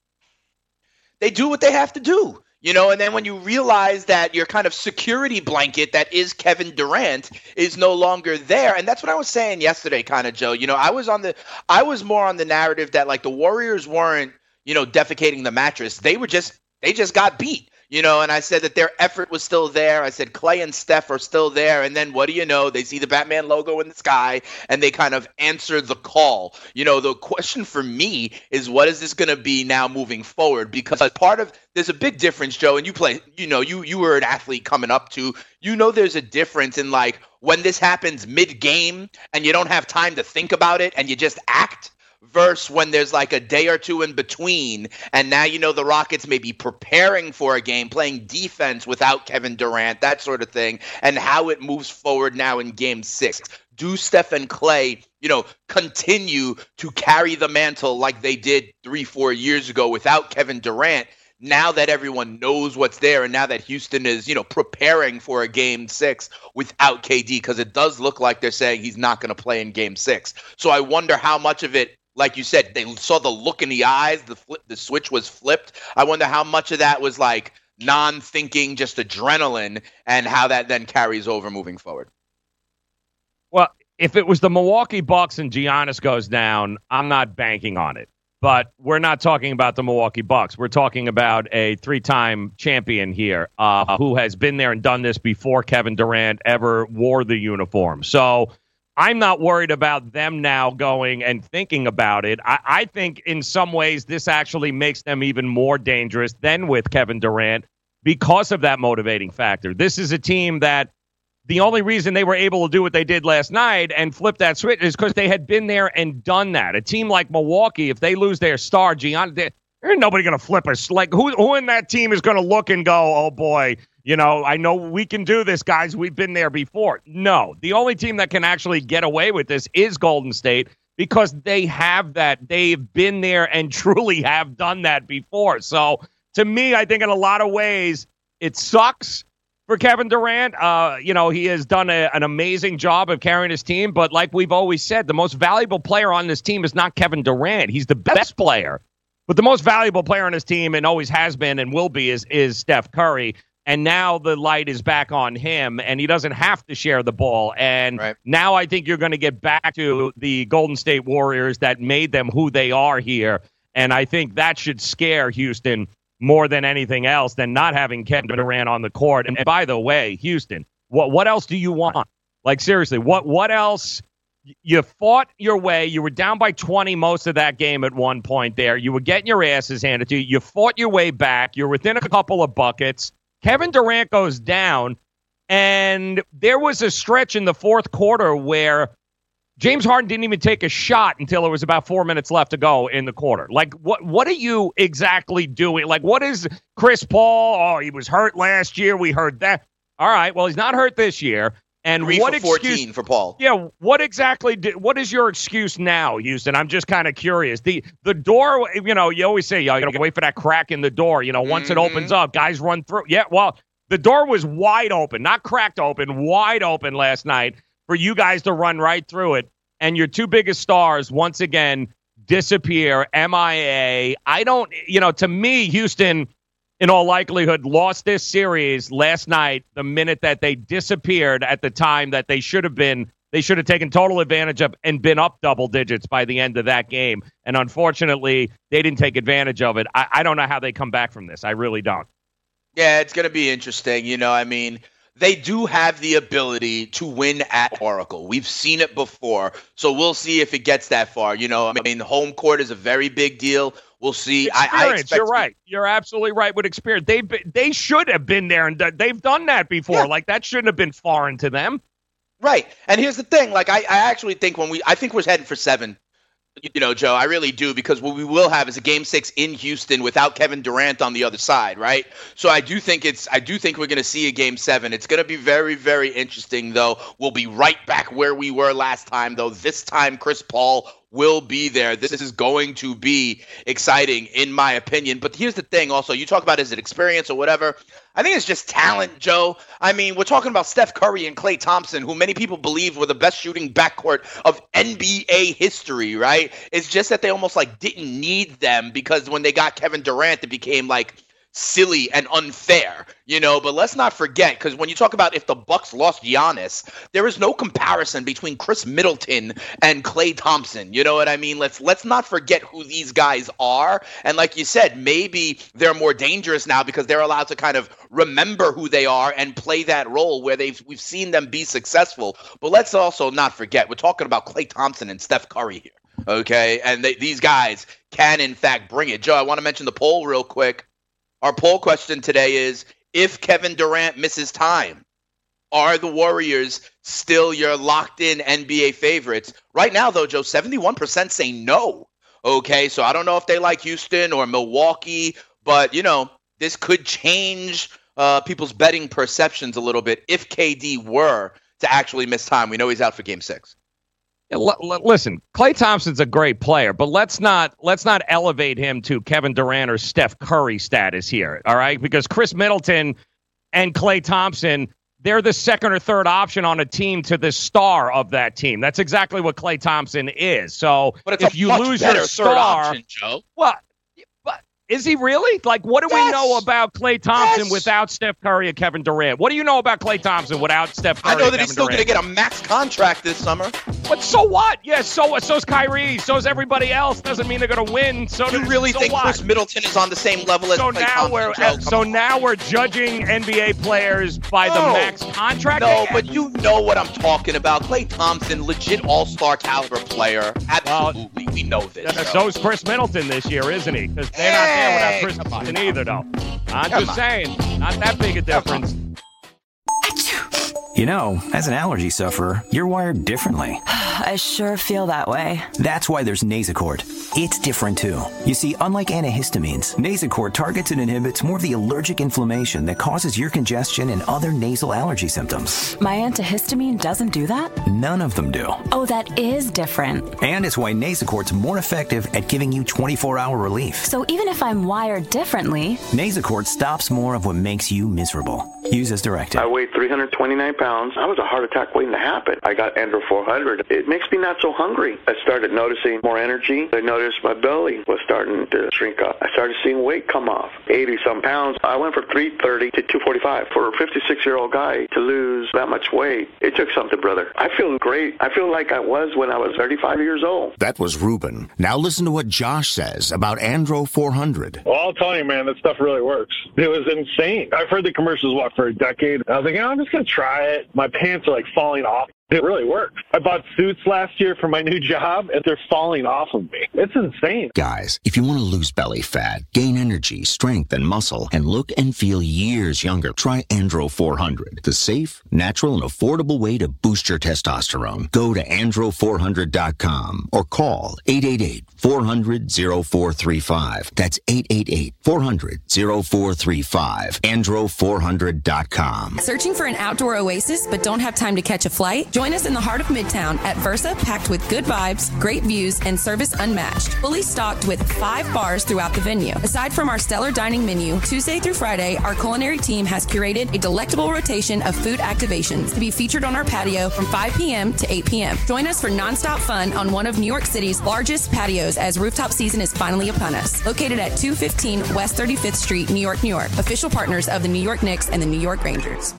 C: they do what they have to do. You know, and then when you realize that your kind of security blanket that is Kevin Durant is no longer there. And that's what I was saying yesterday, kind of, Joe. You know, I was on the I was more on the narrative that like the Warriors weren't, you know, defecating the mattress. They were just they just got beat. You know, and I said that their effort was still there. I said Klay and Steph are still there. And then what do you know? They see the Batman logo in the sky and they kind of answer the call. You know, the question for me is what is this going to be now moving forward? Because part of there's a big difference, Joe, and you play, you know, you you were an athlete coming up to, you know, there's a difference in like when this happens mid game and you don't have time to think about it and you just act versus when there's like a day or two in between, and now you know the Rockets may be preparing for a game, playing defense without Kevin Durant, that sort of thing, and how it moves forward now in game six. Do Steph and Clay, you know, continue to carry the mantle like they did three, four years ago without Kevin Durant, now that everyone knows what's there and now that Houston is, you know, preparing for a game six without K D? Because it does look like they're saying he's not going to play in game six. So I wonder how much of it, like you said, they saw the look in the eyes, the flip, the switch was flipped. I wonder how much of that was like non-thinking, just adrenaline, and how that then carries over moving forward.
F: Well, if it was the Milwaukee Bucks and Giannis goes down, I'm not banking on it. But we're not talking about the Milwaukee Bucks. We're talking about a three-time champion here uh, who has been there and done this before Kevin Durant ever wore the uniform. So I'm not worried about them now going and thinking about it. I, I think in some ways this actually makes them even more dangerous than with Kevin Durant because of that motivating factor. This is a team that the only reason they were able to do what they did last night and flip that switch is because they had been there and done that. A team like Milwaukee, if they lose their star, Giannis, there ain't nobody going to flip us. Like, who, who in that team is going to look and go, oh, boy, you know, I know we can do this, guys. We've been there before. No, the only team that can actually get away with this is Golden State because they have that. They've been there and truly have done that before. So, to me, I think in a lot of ways, it sucks for Kevin Durant. Uh, you know, he has done a, an amazing job of carrying his team, but like we've always said, the most valuable player on this team is not Kevin Durant. He's the best player, but the most valuable player on his team, and always has been and will be, is, is Steph Curry. And now the light is back on him, and he doesn't have to share the ball. And right. now I think you're going to get back to the Golden State Warriors that made them who they are here. And I think that should scare Houston more than anything else than not having Kevin Durant on the court. And by the way, Houston, what what else do you want? Like, seriously, what what else? You fought your way. You were down by twenty most of that game at one point there. You were getting your asses handed to you. You fought your way back. You're within a couple of buckets. Kevin Durant goes down, and there was a stretch in the fourth quarter where James Harden didn't even take a shot until there was about four minutes left to go in the quarter. Like, what what are you exactly doing? Like, what is Chris Paul? Oh, he was hurt last year. We heard that. All right, well, he's not hurt this year. And
C: Three
F: what
C: for fourteen
F: excuse,
C: for Paul.
F: Yeah, what exactly did, what is your excuse now, Houston? I'm just kind of curious. The the door, you know, you always say, you got to wait for that crack in the door. You know, once mm-hmm. it opens up, guys run through. Yeah, well, the door was wide open, not cracked open, wide open last night for you guys to run right through it. And your two biggest stars, once again, disappear, M I A. I don't, you know, to me, Houston, in all likelihood, lost this series last night the minute that they disappeared at the time that they should have been, they should have taken total advantage of and been up double digits by the end of that game. And unfortunately, they didn't take advantage of it. I, I don't know how they come back from this. I really don't.
C: Yeah, it's going to be interesting. You know, I mean, they do have the ability to win at Oracle. We've seen it before, so we'll see if it gets that far. You know, I mean, home court is a very big deal. We'll see.
F: Experience,
C: I, I expect
F: you're right. You're absolutely right with experience. They they should have been there, and they've done that before. Yeah. Like, that shouldn't have been foreign to them.
C: Right. And here's the thing. Like, I, I actually think when we – I think we're heading for seven. You know, Joe, I really do, because what we will have is a game six in Houston without Kevin Durant on the other side, right? So I do think it's, I do think we're going to see a game seven. It's going to be very, very interesting, though. We'll be right back where we were last time, though. This time, Chris Paul will be there. This is going to be exciting, in my opinion. But here's the thing also, you talk about, is it experience or whatever? I think it's just talent, Joe. I mean, we're talking about Steph Curry and Klay Thompson, who many people believe were the best shooting backcourt of N B A history, right? It's just that they almost like didn't need them, because when they got Kevin Durant, it became like silly and unfair, you know. But let's not forget, because when you talk about if the Bucks lost Giannis, there is no comparison between Chris Middleton and Klay Thompson. You know what I mean? Let's let's not forget who these guys are. And like you said, maybe they're more dangerous now because they're allowed to kind of remember who they are and play that role where they've we've seen them be successful. But let's also not forget, we're talking about Klay Thompson and Steph Curry here, okay? And they, these guys can in fact bring it. Joe, I want to mention the poll real quick. Our poll question today is, if Kevin Durant misses time, are the Warriors still your locked-in N B A favorites? Right now, though, Joe, seventy-one percent say no. Okay, so I don't know if they like Houston or Milwaukee, but, you know, this could change uh, people's betting perceptions a little bit if K D were to actually miss time. We know he's out for game six.
F: Yeah, l- l- listen, Klay Thompson's a great player, but let's not let's not elevate him to Kevin Durant or Steph Curry status here, all right? Because Chris Middleton and Klay Thompson, they're the second or third option on a team to the star of that team. That's exactly what Klay Thompson is. So
C: but it's
F: if
C: a
F: you
C: much
F: lose
C: better
F: your
C: third
F: star,
C: option, Joe.
F: What? Is he really? Like, what do
C: yes.
F: we know about Klay Thompson
C: yes.
F: without Steph Curry and Kevin Durant? What do you know about Klay Thompson without Steph Curry
C: I know
F: and
C: that
F: Kevin
C: he's still going to
F: Durant?
C: get a max contract this summer.
F: But so what? Yes, so so's Kyrie. So's everybody else. Doesn't mean they're going to win. So
C: you
F: does,
C: really
F: so
C: think
F: what?
C: Chris Middleton is on the same level as
F: so
C: Klay
F: now
C: Thompson?
F: we're
C: Joe?
F: so
C: on.
F: now we're judging N B A players by
C: no.
F: the max contract?
C: No, but you know what I'm talking about. Klay Thompson, legit all-star caliber player. Absolutely, well, we know this.
F: Uh, so's Chris Middleton this year, isn't he? Because they're
C: hey,
F: not there without Chris Middleton either, though. I'm Come just on. saying, not that big a difference.
H: You know, as an allergy sufferer, you're wired differently.
A: I sure feel that way.
H: That's why there's Nasacort. It's different, too. You see, unlike antihistamines, Nasacort targets and inhibits more of the allergic inflammation that causes ear congestion and other nasal allergy symptoms.
A: My antihistamine doesn't do that?
H: None of them do.
A: Oh, that is different.
H: And it's why Nasacort's more effective at giving you twenty-four hour relief.
A: So even if I'm wired differently,
H: Nasacort stops more of what makes you miserable. Use as directed.
I: I weighed three hundred twenty-nine pounds. I was a heart attack waiting to happen. I got Andro four hundred. It makes me not so hungry. I started noticing more energy. I noticed my belly was starting to shrink up. I started seeing weight come off. eighty some pounds. I went from three thirty to two forty-five. For a fifty-six year old guy to lose that much weight, it took something, brother. I feel great. I feel like I was when I was thirty-five years old.
N: That was Ruben. Now listen to what Josh says about Andro four hundred.
M: Well, I'll tell you, man, that stuff really works. It was insane. I've heard the commercials what for a decade. I was like, oh, I'm just going to try it. My pants are like falling off. It really works. I bought suits last year for my new job, and they're falling off of me. It's insane.
N: Guys, if you want to lose belly fat, gain energy, strength, and muscle, and look and feel years younger, try Andro four hundred, the safe, natural, and affordable way to boost your testosterone. Go to andro four hundred dot com or call eight eight eight, four hundred, oh four three five. That's eight eight eight, four hundred, oh four three five. andro four hundred dot com.
L: Searching for an outdoor oasis but don't have time to catch a flight? Join us in the heart of Midtown at Versa, packed with good vibes, great views, and service unmatched. Fully stocked with five bars throughout the venue. Aside from our stellar dining menu, Tuesday through Friday, our culinary team has curated a delectable rotation of food activations to be featured on our patio from five p.m. to eight p.m. Join us for nonstop fun on one of New York City's largest patios as rooftop season is finally upon us. Located at two fifteen West thirty-fifth Street, New York, New York. Official partners of the New York Knicks and the New York Rangers.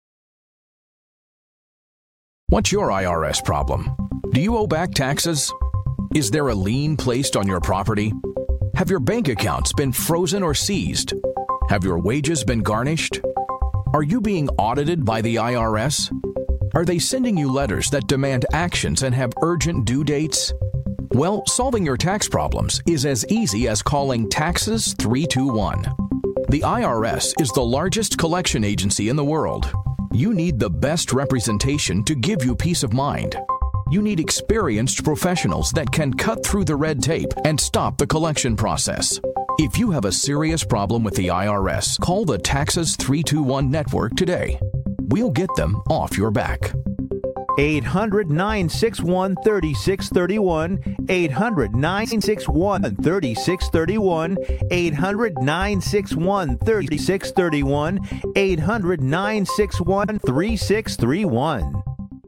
B: What's your I R S problem? Do you owe back taxes? Is there a lien placed on your property? Have your bank accounts been frozen or seized? Have your wages been garnished? Are you being audited by the I R S? Are they sending you letters that demand actions and have urgent due dates? Well, solving your tax problems is as easy as calling Taxes three two one. The I R S is the largest collection agency in the world. You need the best representation to give you peace of mind. You need experienced professionals that can cut through the red tape and stop the collection process. If you have a serious problem with the I R S, call the Taxes three two one network today. We'll get them off your back.
E: eight hundred, nine six one, three six three one. eight hundred, nine six one, three six three one. eight hundred, nine six one, three six three one. eight hundred, nine six one, three six three one.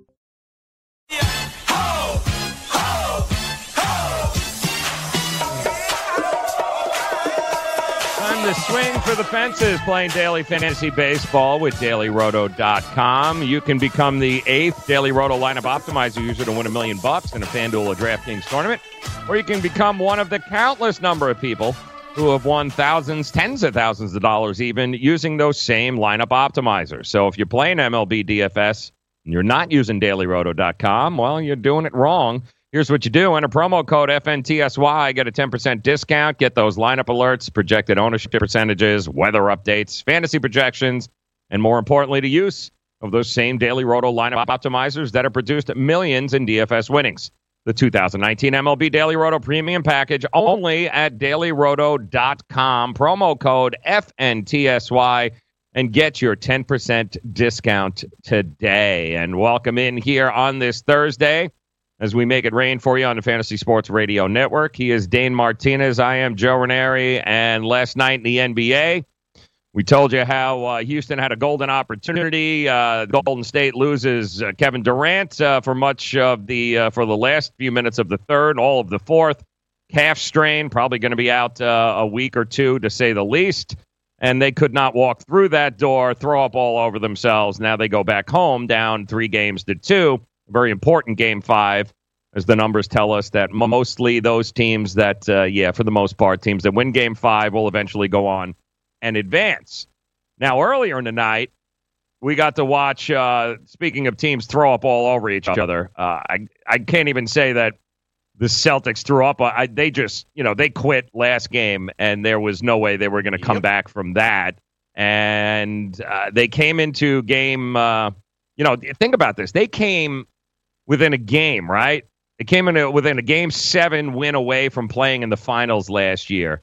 F: Time to swing for the fences, playing daily fantasy baseball with daily roto dot com. You can become the eighth Daily Roto lineup optimizer user to win a million bucks in a FanDuel or DraftKings tournament, or you can become one of the countless number of people who have won thousands, tens of thousands of dollars even, using those same lineup optimizers. So if you're playing M L B D F S and you're not using daily roto dot com, well, you're doing it wrong. Here's what you do. Enter promo code F N T S Y. Get a ten percent discount. Get those lineup alerts, projected ownership percentages, weather updates, fantasy projections, and more importantly, the use of those same Daily Roto lineup optimizers that have produced millions in D F S winnings. the two thousand nineteen M L B Daily Roto Premium Package only at daily roto dot com. Promo code F N T S Y and get your ten percent discount today. And welcome in here on this Thursday as we make it rain for you on the Fantasy Sports Radio Network. He is Dane Martinez. I am Joe Ranieri. And last night in the N B A, we told you how uh, Houston had a golden opportunity. Uh, Golden State loses uh, Kevin Durant uh, for much of the uh, for the last few minutes of the third, all of the fourth. Calf strain, probably going to be out uh, a week or two, to say the least. And they could not walk through that door, throw up all over themselves. Now they go back home, down three games to two. A very important game five, as the numbers tell us that mostly those teams that, uh, yeah, for the most part, teams that win game five will eventually go on and advance. Now, earlier in the night, we got to watch, uh, speaking of teams throw up all over each other, uh, I, I can't even say that the Celtics threw up. I, they just, you know, they quit last game, and there was no way they were going to come yep. back from that. And uh, they came into game, uh, you know, think about this. They came within a game, right? They came in a, within a game seven win away from playing in the finals last year.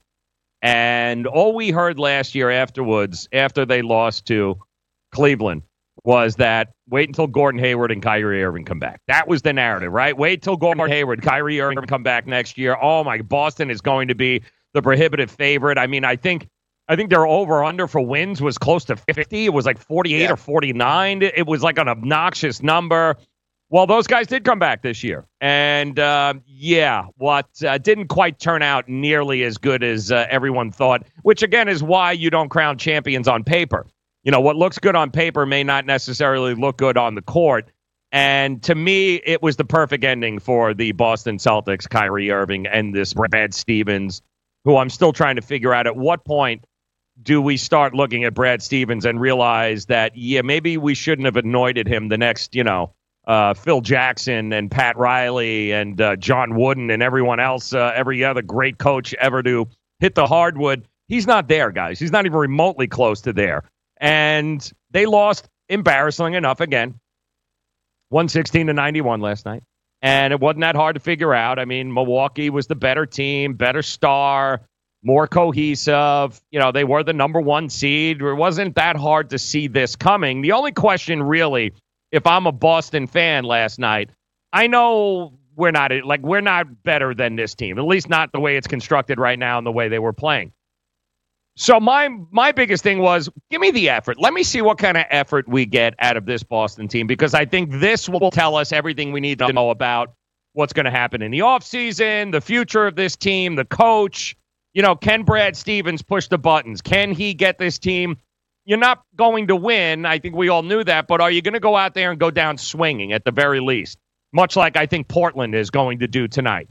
F: And all we heard last year afterwards, after they lost to Cleveland, was that wait until Gordon Hayward and Kyrie Irving come back. That was the narrative, right? Wait till Gordon Hayward, Kyrie Irving come back next year. Oh my, Boston is going to be the prohibitive favorite. I mean, I think I think their over-under for wins was close to fifty. It was like forty-eight yeah. or forty-nine. It was like an obnoxious number. Well, those guys did come back this year. And, uh, yeah, what uh, didn't quite turn out nearly as good as uh, everyone thought, which, again, is why you don't crown champions on paper. You know, what looks good on paper may not necessarily look good on the court. And to me, it was the perfect ending for the Boston Celtics, Kyrie Irving, and this Brad Stevens, who I'm still trying to figure out at what point do we start looking at Brad Stevens and realize that, yeah, maybe we shouldn't have anointed him the next, you know, Uh, Phil Jackson and Pat Riley and uh, John Wooden and everyone else, uh, every other great coach ever to hit the hardwood. He's not there, guys. He's not even remotely close to there. And they lost, embarrassing enough, again, one sixteen to ninety-one last night. And it wasn't that hard to figure out. I mean, Milwaukee was the better team, better star, more cohesive. You know, they were the number one seed. It wasn't that hard to see this coming. The only question really, if I'm a Boston fan last night, I know we're not like we're not better than this team, at least not the way it's constructed right now and the way they were playing. So my my biggest thing was, give me the effort. Let me see what kind of effort we get out of this Boston team, because I think this will tell us everything we need to know about what's going to happen in the offseason, the future of this team, the coach. You know, can Brad Stevens push the buttons? Can he get this team? You're not going to win. I think we all knew that. But are you going to go out there and go down swinging at the very least? Much like I think Portland is going to do tonight.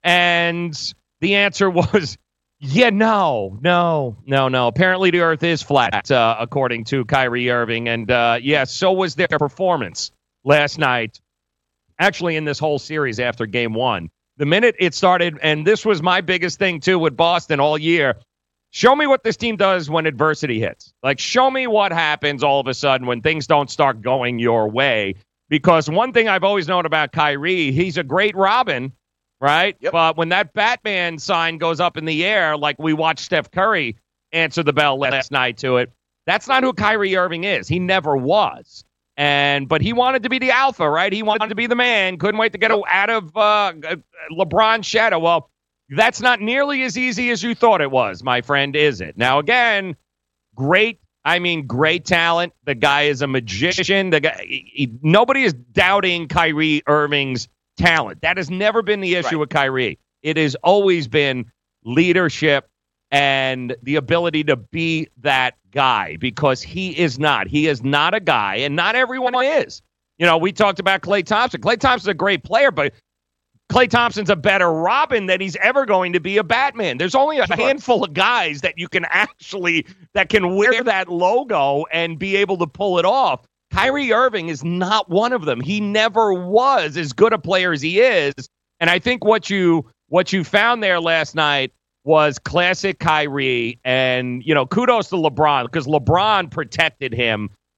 F: And the answer was, yeah, no, no, no, no. Apparently the earth is flat, uh, according to Kyrie Irving. And, uh, yeah, so was their performance last night, actually in this whole series after game one. The minute it started, and this was my biggest thing, too, with Boston all year, show me what this team does when adversity hits. Like, show me what happens all of a sudden when things don't start going your way. Because one thing I've always known about Kyrie, he's a great Robin, right? Yep. But when that Batman sign goes up in the air, like we watched Steph Curry answer the bell last night to it, that's not who Kyrie Irving is. He never was. And but he wanted to be the alpha, right? He wanted to be the man. Couldn't wait to get out of uh, LeBron's shadow. Well, that's not nearly as easy as you thought it was, my friend, is it? Now, again, great, I mean, great talent. The guy is a magician. The guy, he, he, nobody is doubting Kyrie Irving's talent. That has never been the issue right. with Kyrie. It has always been leadership and the ability to be that guy, because he is not. He is not a guy, and not everyone is. You know, we talked about Klay Thompson. Klay Thompson's a great player, but Klay Thompson's a better Robin than he's ever going to be a Batman. There's only a handful of guys that you can actually, that can wear that logo and be able to pull it off. Kyrie Irving is not one of them. He never was as good a player as he is. And I think what you what you found there last night was classic Kyrie. And, you know, kudos to LeBron, because LeBron protected him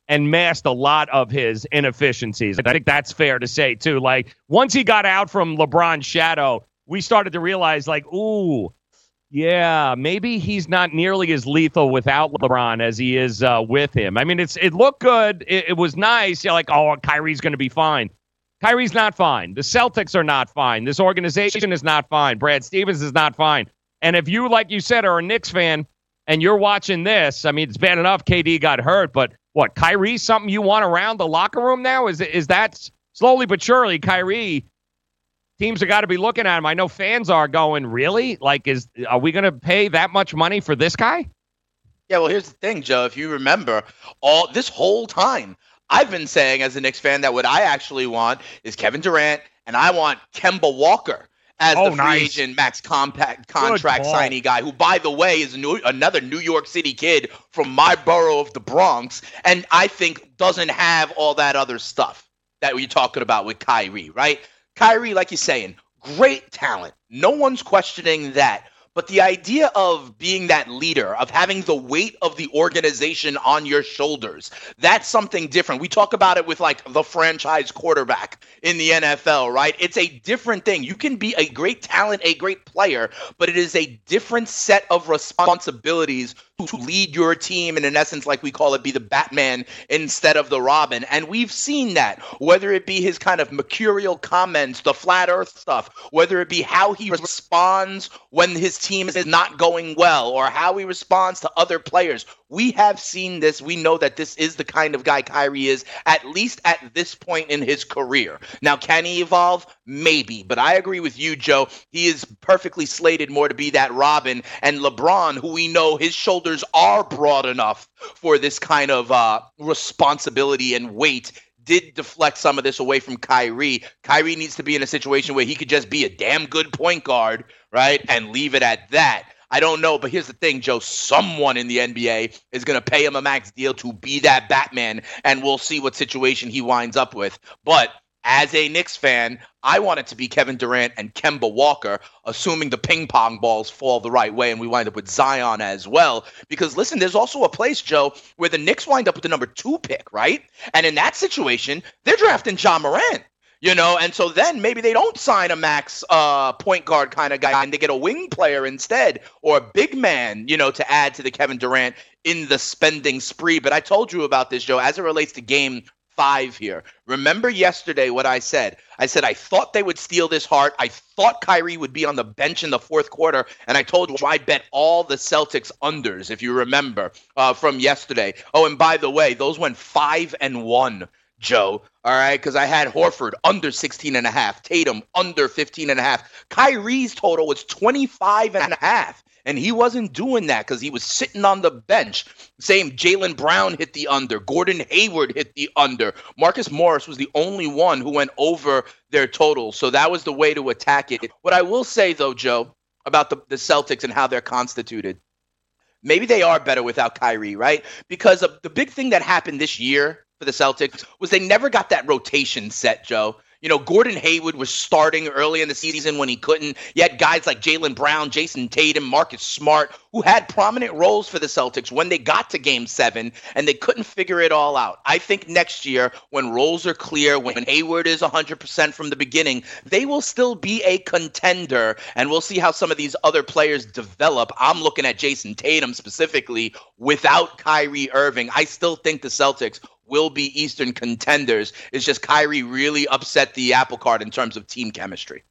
F: and masked a lot of his inefficiencies. I think that's fair to say, too. Like, once he got out from LeBron's shadow, we started to realize, like, ooh, yeah, maybe he's not nearly as lethal without LeBron as he is uh, with him. I mean, it's it looked good. It, it was nice. You're like, oh, Kyrie's going to be fine. Kyrie's not fine. The Celtics are not fine. This organization is not fine. Brad Stevens is not fine. And if you, like you said, are a Knicks fan and you're watching this, I mean, it's bad enough K D got hurt, but what, Kyrie, something you want around the locker room now? Is, is that slowly but surely, Kyrie, teams have got to be looking at him. I know fans are going, really? Like, is are we going to pay that much money for this guy?
C: Yeah, well, here's the thing, Joe. If you remember, all this whole time, I've been saying as a Knicks fan that what I actually want is Kevin Durant, and I want Kemba Walker as
F: oh,
C: the free
F: nice.
C: agent max compact contract signing guy, who, by the way, is new, another New York City kid from my borough of the Bronx, and I think doesn't have all that other stuff that you're talking about with Kyrie, right? Kyrie, like you're saying, great talent. No one's questioning that. But the idea of being that leader, of having the weight of the organization on your shoulders, that's something different. We talk about it with like the franchise quarterback in the N F L, right? It's a different thing. You can be a great talent, a great player, but it is a different set of responsibilities to lead your team, and in essence, like we call it, be the Batman instead of the Robin. And we've seen that, whether it be his kind of mercurial comments, the flat earth stuff, whether it be how he responds when his team is not going well, or how he responds to other players. We have seen this. We know that this is the kind of guy Kyrie is, at least at this point in his career. Now, can he evolve? Maybe. But I agree with you, Joe. He is perfectly slated more to be that Robin. And LeBron, who we know his shoulders are broad enough for this kind of uh, responsibility and weight, did deflect some of this away from Kyrie. Kyrie needs to be in a situation where he could just be a damn good point guard, right, and leave it at that. I don't know, but here's the thing, Joe. Someone in the N B A is going to pay him a max deal to be that Batman, and we'll see what situation he winds up with. But as a Knicks fan, I want it to be Kevin Durant and Kemba Walker, assuming the ping pong balls fall the right way and we wind up with Zion as well. Because, listen, there's also a place, Joe, where the Knicks wind up with the number two pick, right? And in that situation, they're drafting Ja Morant. You know, and so then maybe they don't sign a max uh, point guard kind of guy and they get a wing player instead, or a big man, you know, to add to the Kevin Durant in the spending spree. But I told you about this, Joe, as it relates to game five here. Remember yesterday what I said? I said I thought they would steal this heart. I thought Kyrie would be on the bench in the fourth quarter, and I told you I bet all the Celtics unders, if you remember, uh, from yesterday. Oh, and by the way, those went five and one. Joe, all right, because I had Horford under sixteen and a half, Tatum under fifteen and a half. Kyrie's total was twenty-five and a half, and he wasn't doing that because he was sitting on the bench. Same, Jaylen Brown hit the under. Gordon Hayward hit the under. Marcus Morris was the only one who went over their total, so that was the way to attack it. What I will say, though, Joe, about the, the Celtics and how they're constituted, maybe they are better without Kyrie, right? Because of the big thing that happened this year for the Celtics was they never got that rotation set, Joe. You know, Gordon Hayward was starting early in the season when he couldn't. You had guys like Jaylen Brown, Jason Tatum, Marcus Smart, who had prominent roles for the Celtics when they got to game seven, and they couldn't figure it all out. I think next year, when roles are clear, when Hayward is one hundred percent from the beginning, they will still be a contender, and we'll see how some of these other players develop. I'm looking at Jason Tatum specifically without Kyrie Irving. I still think the Celtics will be Eastern contenders. It's just Kyrie really upset the apple cart in terms of team chemistry.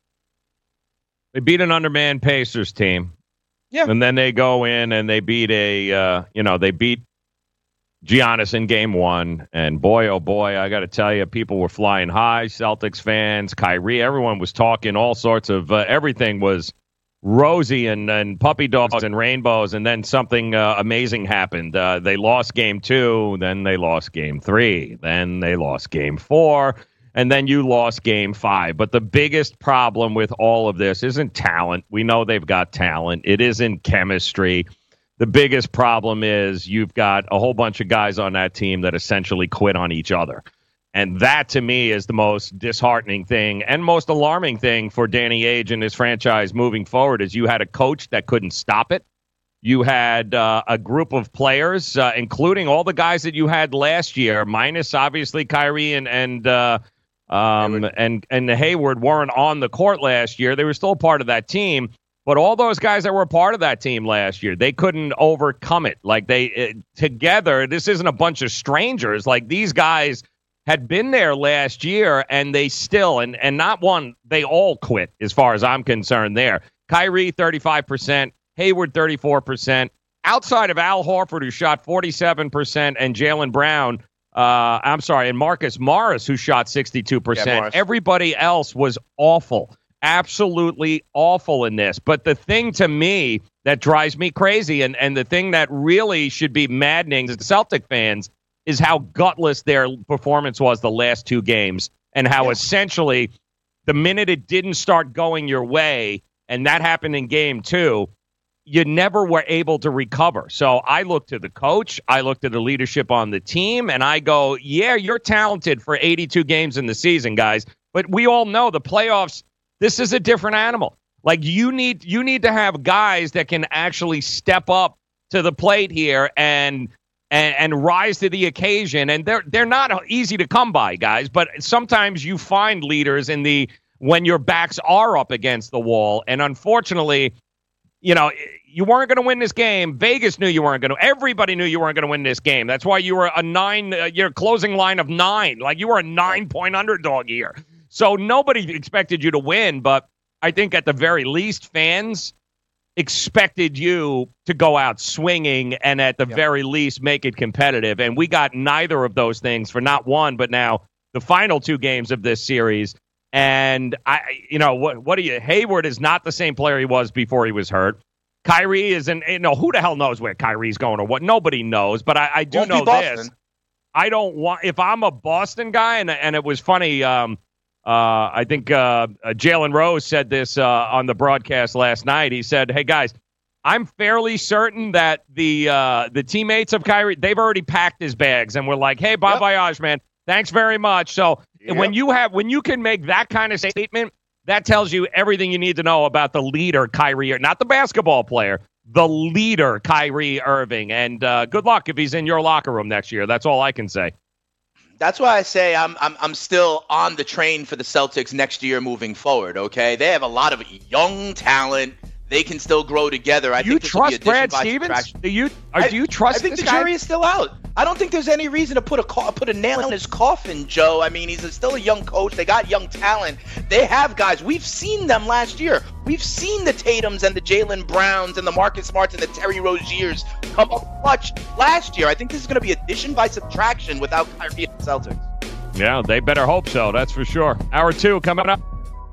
F: They beat an undermanned Pacers team.
C: Yeah.
F: And then they go in and they beat a, uh, you know, they beat Giannis in game one. And boy, oh boy, I got to tell you, people were flying high. Celtics fans, Kyrie, everyone was talking all sorts of, uh, everything was rosy and, and puppy dogs and rainbows, and then something uh, amazing happened. Uh, they lost game two, then they lost game three, then they lost game four, and then you lost game five. But the biggest problem with all of this isn't talent. We know they've got talent. It isn't chemistry. The biggest problem is you've got a whole bunch of guys on that team that essentially quit on each other. And that, to me, is the most disheartening thing and most alarming thing for Danny Ainge and his franchise moving forward, is you had a coach that couldn't stop it. You had uh, a group of players, uh, including all the guys that you had last year, minus obviously Kyrie and and uh, um, and and Hayward weren't on the court last year. They were still part of that team, but all those guys that were part of that team last year, they couldn't overcome it. Like they uh, together, this isn't a bunch of strangers. Like these guys had been there last year, and they still and and not one, they all quit as far as I'm concerned. There, Kyrie thirty-five percent. Hayward, thirty-four percent. Outside of Al Horford, who shot forty-seven percent, and Jaylen Brown, uh, I'm sorry, and Marcus Morris, who shot sixty-two percent. Yeah, everybody else was awful, absolutely awful in this. But the thing to me that drives me crazy, and, and the thing that really should be maddening to the Celtic fans, is how gutless their performance was the last two games, and how yeah. essentially the minute it didn't start going your way, and that happened in game two, you never were able to recover. So I look to the coach, I look to the leadership on the team, and I go, yeah, you're talented for eighty-two games in the season, guys. But we all know the playoffs, this is a different animal. Like you need you need to have guys that can actually step up to the plate here and and, and rise to the occasion. And they're they're not easy to come by, guys, but sometimes you find leaders in the when your backs are up against the wall. And unfortunately, you know, you weren't going to win this game. Vegas knew you weren't going to. Everybody knew you weren't going to win this game. That's why you were a nine, uh, your closing line of nine. Like you were a nine-point underdog here. So nobody expected you to win, but I think at the very least, fans expected you to go out swinging and at the yep. very least make it competitive. And we got neither of those things for not one, but now the final two games of this series. And, I, you know, what what do you, Hayward is not the same player he was before he was hurt. Kyrie isn't, you know, who the hell knows where Kyrie's going or what? Nobody knows, but I, I do Won't know this. I don't want, if I'm a Boston guy, and and it was funny, um, uh, I think uh, uh, Jalen Rose said this uh, on the broadcast last night. He said, hey, guys, I'm fairly certain that the uh, the teammates of Kyrie, they've already packed his bags, and we're like, hey, bon yep. voyage, man. Thanks very much. So yep. when you have when you can make that kind of statement, that tells you everything you need to know about the leader, Kyrie, not the basketball player, the leader, Kyrie Irving. And uh, good luck if he's in your locker room next year. That's all I can say.
C: That's why I say I'm I'm I'm still on the train for the Celtics next year moving forward. Okay, they have a lot of young talent. They can still grow together. I
F: you
C: think
F: trust Brad Stevens? Do you or
C: I,
F: do you trust?
C: I think
F: this
C: the
F: guy?
C: jury is still out. I don't think there's any reason to put a put a nail in his coffin, Joe. I mean, he's a, still a young coach. They got young talent. They have guys. We've seen them last year. We've seen the Tatums and the Jaylen Browns and the Marcus Smarts and the Terry Roziers come up clutch last year. I think this is going to be addition by subtraction without Kyrie and the Celtics.
F: Yeah, they better hope so. That's for sure. Hour two coming up.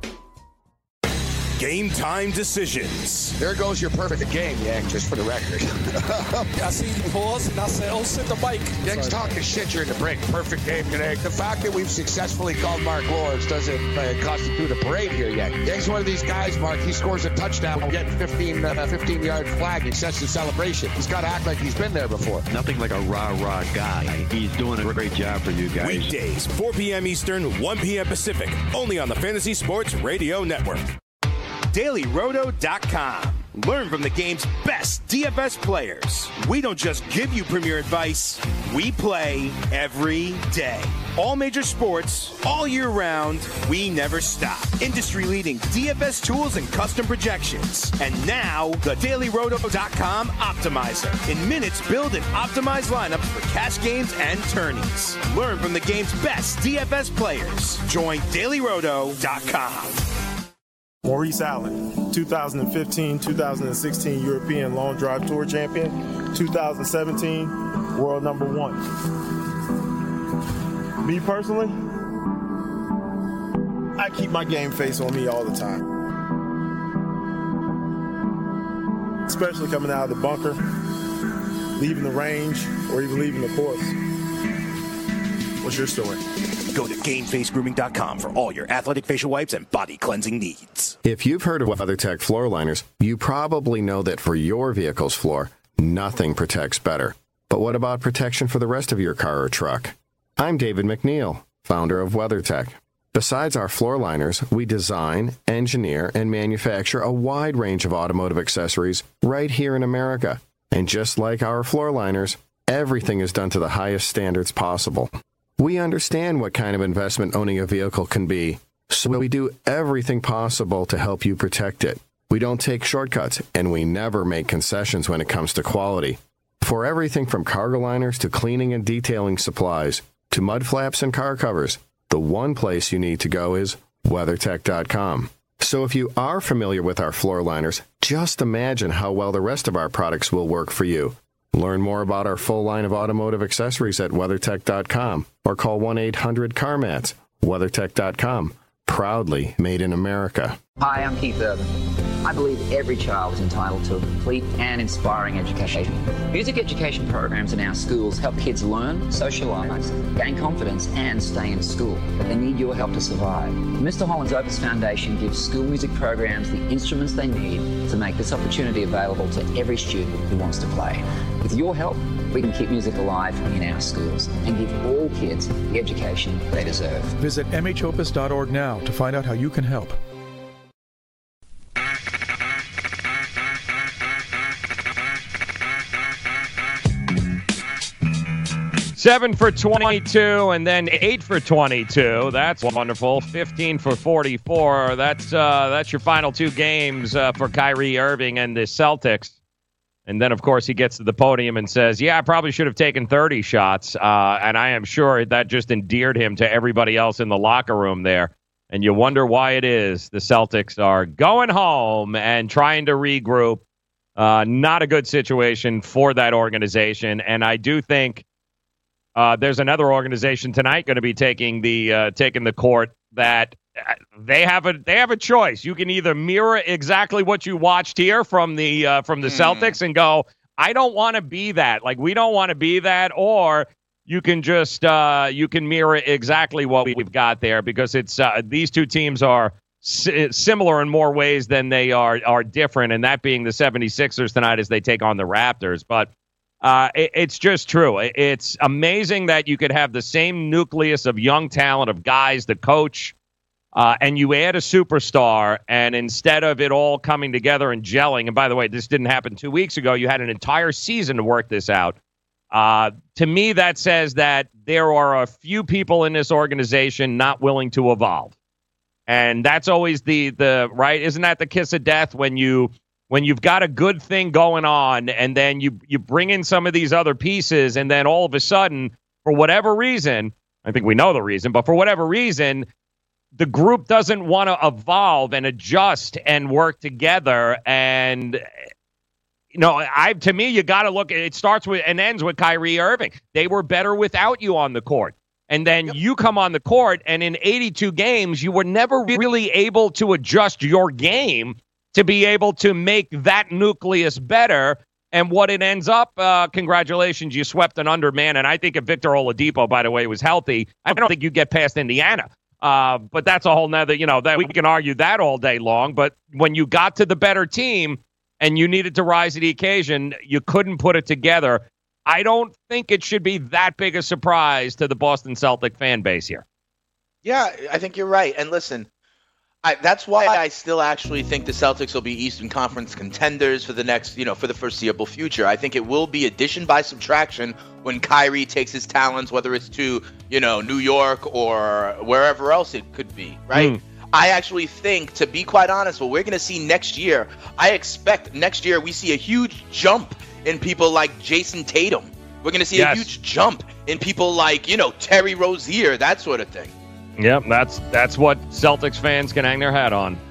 R: Game time decisions.
D: There goes your perfect game, Yank, just for the record.
G: I see you pause and I say, oh, sit the mic.
D: Yank's talking shit during the break. Perfect game today. The fact that we've successfully called Mark Lawrence doesn't uh, constitute a parade here yet. Yank's one of these guys, Mark, he scores a touchdown, getting fifteen, uh, fifteen-yard flag. He sets the celebration. He's got to act like he's been there before.
J: Nothing like a rah-rah guy. He's doing a great job for you guys.
R: Weekdays, four p.m. Eastern, one p.m. Pacific, only on the Fantasy Sports Radio Network. Daily Roto dot com. Learn from the game's best D F S players. We don't just give you premier advice, we play every day. All major sports, all year round, we never stop. Industry-leading D F S tools and custom projections. And now, the Daily Roto dot com Optimizer. In minutes, build and optimize lineups for cash games and tourneys. Learn from the game's best D F S players. Join Daily Roto dot com.
X: Maurice Allen, two thousand fifteen two thousand sixteen European Long Drive Tour Champion, two thousand seventeen World Number One. Me personally, I keep my game face on me all the time. Especially coming out of the bunker, leaving the range, or even leaving the course. What's your story?
R: Go to game face grooming dot com for all your athletic facial wipes and body cleansing needs.
V: If you've heard of WeatherTech floor liners, you probably know that for your vehicle's floor, nothing protects better. But what about protection for the rest of your car or truck? I'm David McNeil, founder of WeatherTech. Besides our floor liners, we design, engineer, and manufacture a wide range of automotive accessories right here in America. And just like our floor liners, everything is done to the highest standards possible. We understand what kind of investment owning a vehicle can be, so we do everything possible to help you protect it. We don't take shortcuts, and we never make concessions when it comes to quality. For everything from cargo liners to cleaning and detailing supplies to mud flaps and car covers, the one place you need to go is WeatherTech dot com. So if you are familiar with our floor liners, just imagine how well the rest of our products will work for you. Learn more about our full line of automotive accessories at WeatherTech dot com or call one eight hundred car mats. WeatherTech dot com, proudly made in America.
K: Hi, I'm Keith Urban. I believe every child is entitled to a complete and inspiring education. Music education programs in our schools help kids learn, socialise, gain confidence and stay in school. But they need your help to survive. The Mister Holland's Opus Foundation gives school music programs the instruments they need to make this opportunity available to every student who wants to play. With your help, we can keep music alive in our schools and give all kids the education they deserve.
O: Visit M H opus dot org now to find out how you can help.
F: Seven for twenty-two, and then eight for twenty-two. That's wonderful. Fifteen for forty-four. That's uh, that's your final two games uh, for Kyrie Irving and the Celtics. And then, of course, he gets to the podium and says, "Yeah, I probably should have taken thirty shots." Uh, and I am sure that just endeared him to everybody else in the locker room there. And you wonder why it is the Celtics are going home and trying to regroup. Uh, not a good situation for that organization. And I do think. Uh, there's another organization tonight going to be taking the uh, taking the court that they have a they have a choice. You can either mirror exactly what you watched here from the uh, from the mm. Celtics and go, I don't want to be that. Like we don't want to be that, or you can just uh, you can mirror exactly what we've got there because it's uh, these two teams are si- similar in more ways than they are are different, and that being the seventy-sixers tonight as they take on the Raptors, but. Uh, it, it's just true. It, it's amazing that you could have the same nucleus of young talent, of guys, the coach, uh, and you add a superstar, and instead of it all coming together and gelling, and by the way, this didn't happen two weeks ago, you had an entire season to work this out. Uh, to me, that says that there are a few people in this organization not willing to evolve. And that's always the, the right, isn't that the kiss of death when you... When you've got a good thing going on and then you you bring in some of these other pieces and then all of a sudden, for whatever reason, I think we know the reason, but for whatever reason, the group doesn't want to evolve and adjust and work together. And, you know, I to me, you got to look at it starts with and ends with Kyrie Irving. They were better without you on the court. And then yep. you come on the court and in eighty-two games, you were never really able to adjust your game to be able to make that nucleus better. And what it ends up, uh, congratulations, you swept an underman. And I think if Victor Oladipo, by the way, was healthy, I don't think you get past Indiana. Uh, but that's a whole nother, you know, that we can argue that all day long. But when you got to the better team and you needed to rise to the occasion, you couldn't put it together. I don't think it should be that big a surprise to the Boston Celtic fan base here.
C: Yeah, I think you're right. And listen, I, that's why I still actually think the Celtics will be Eastern Conference contenders for the next, you know, for the foreseeable future. I think it will be addition by subtraction when Kyrie takes his talents, whether it's to, you know, New York or wherever else it could be, right? Mm. I actually think, to be quite honest, what we're going to see next year, I expect next year we see a huge jump in people like Jason Tatum. We're going to see yes. a huge jump in people like, you know, Terry Rozier, that sort of thing.
F: Yep, that's that's what Celtics fans can hang their hat on.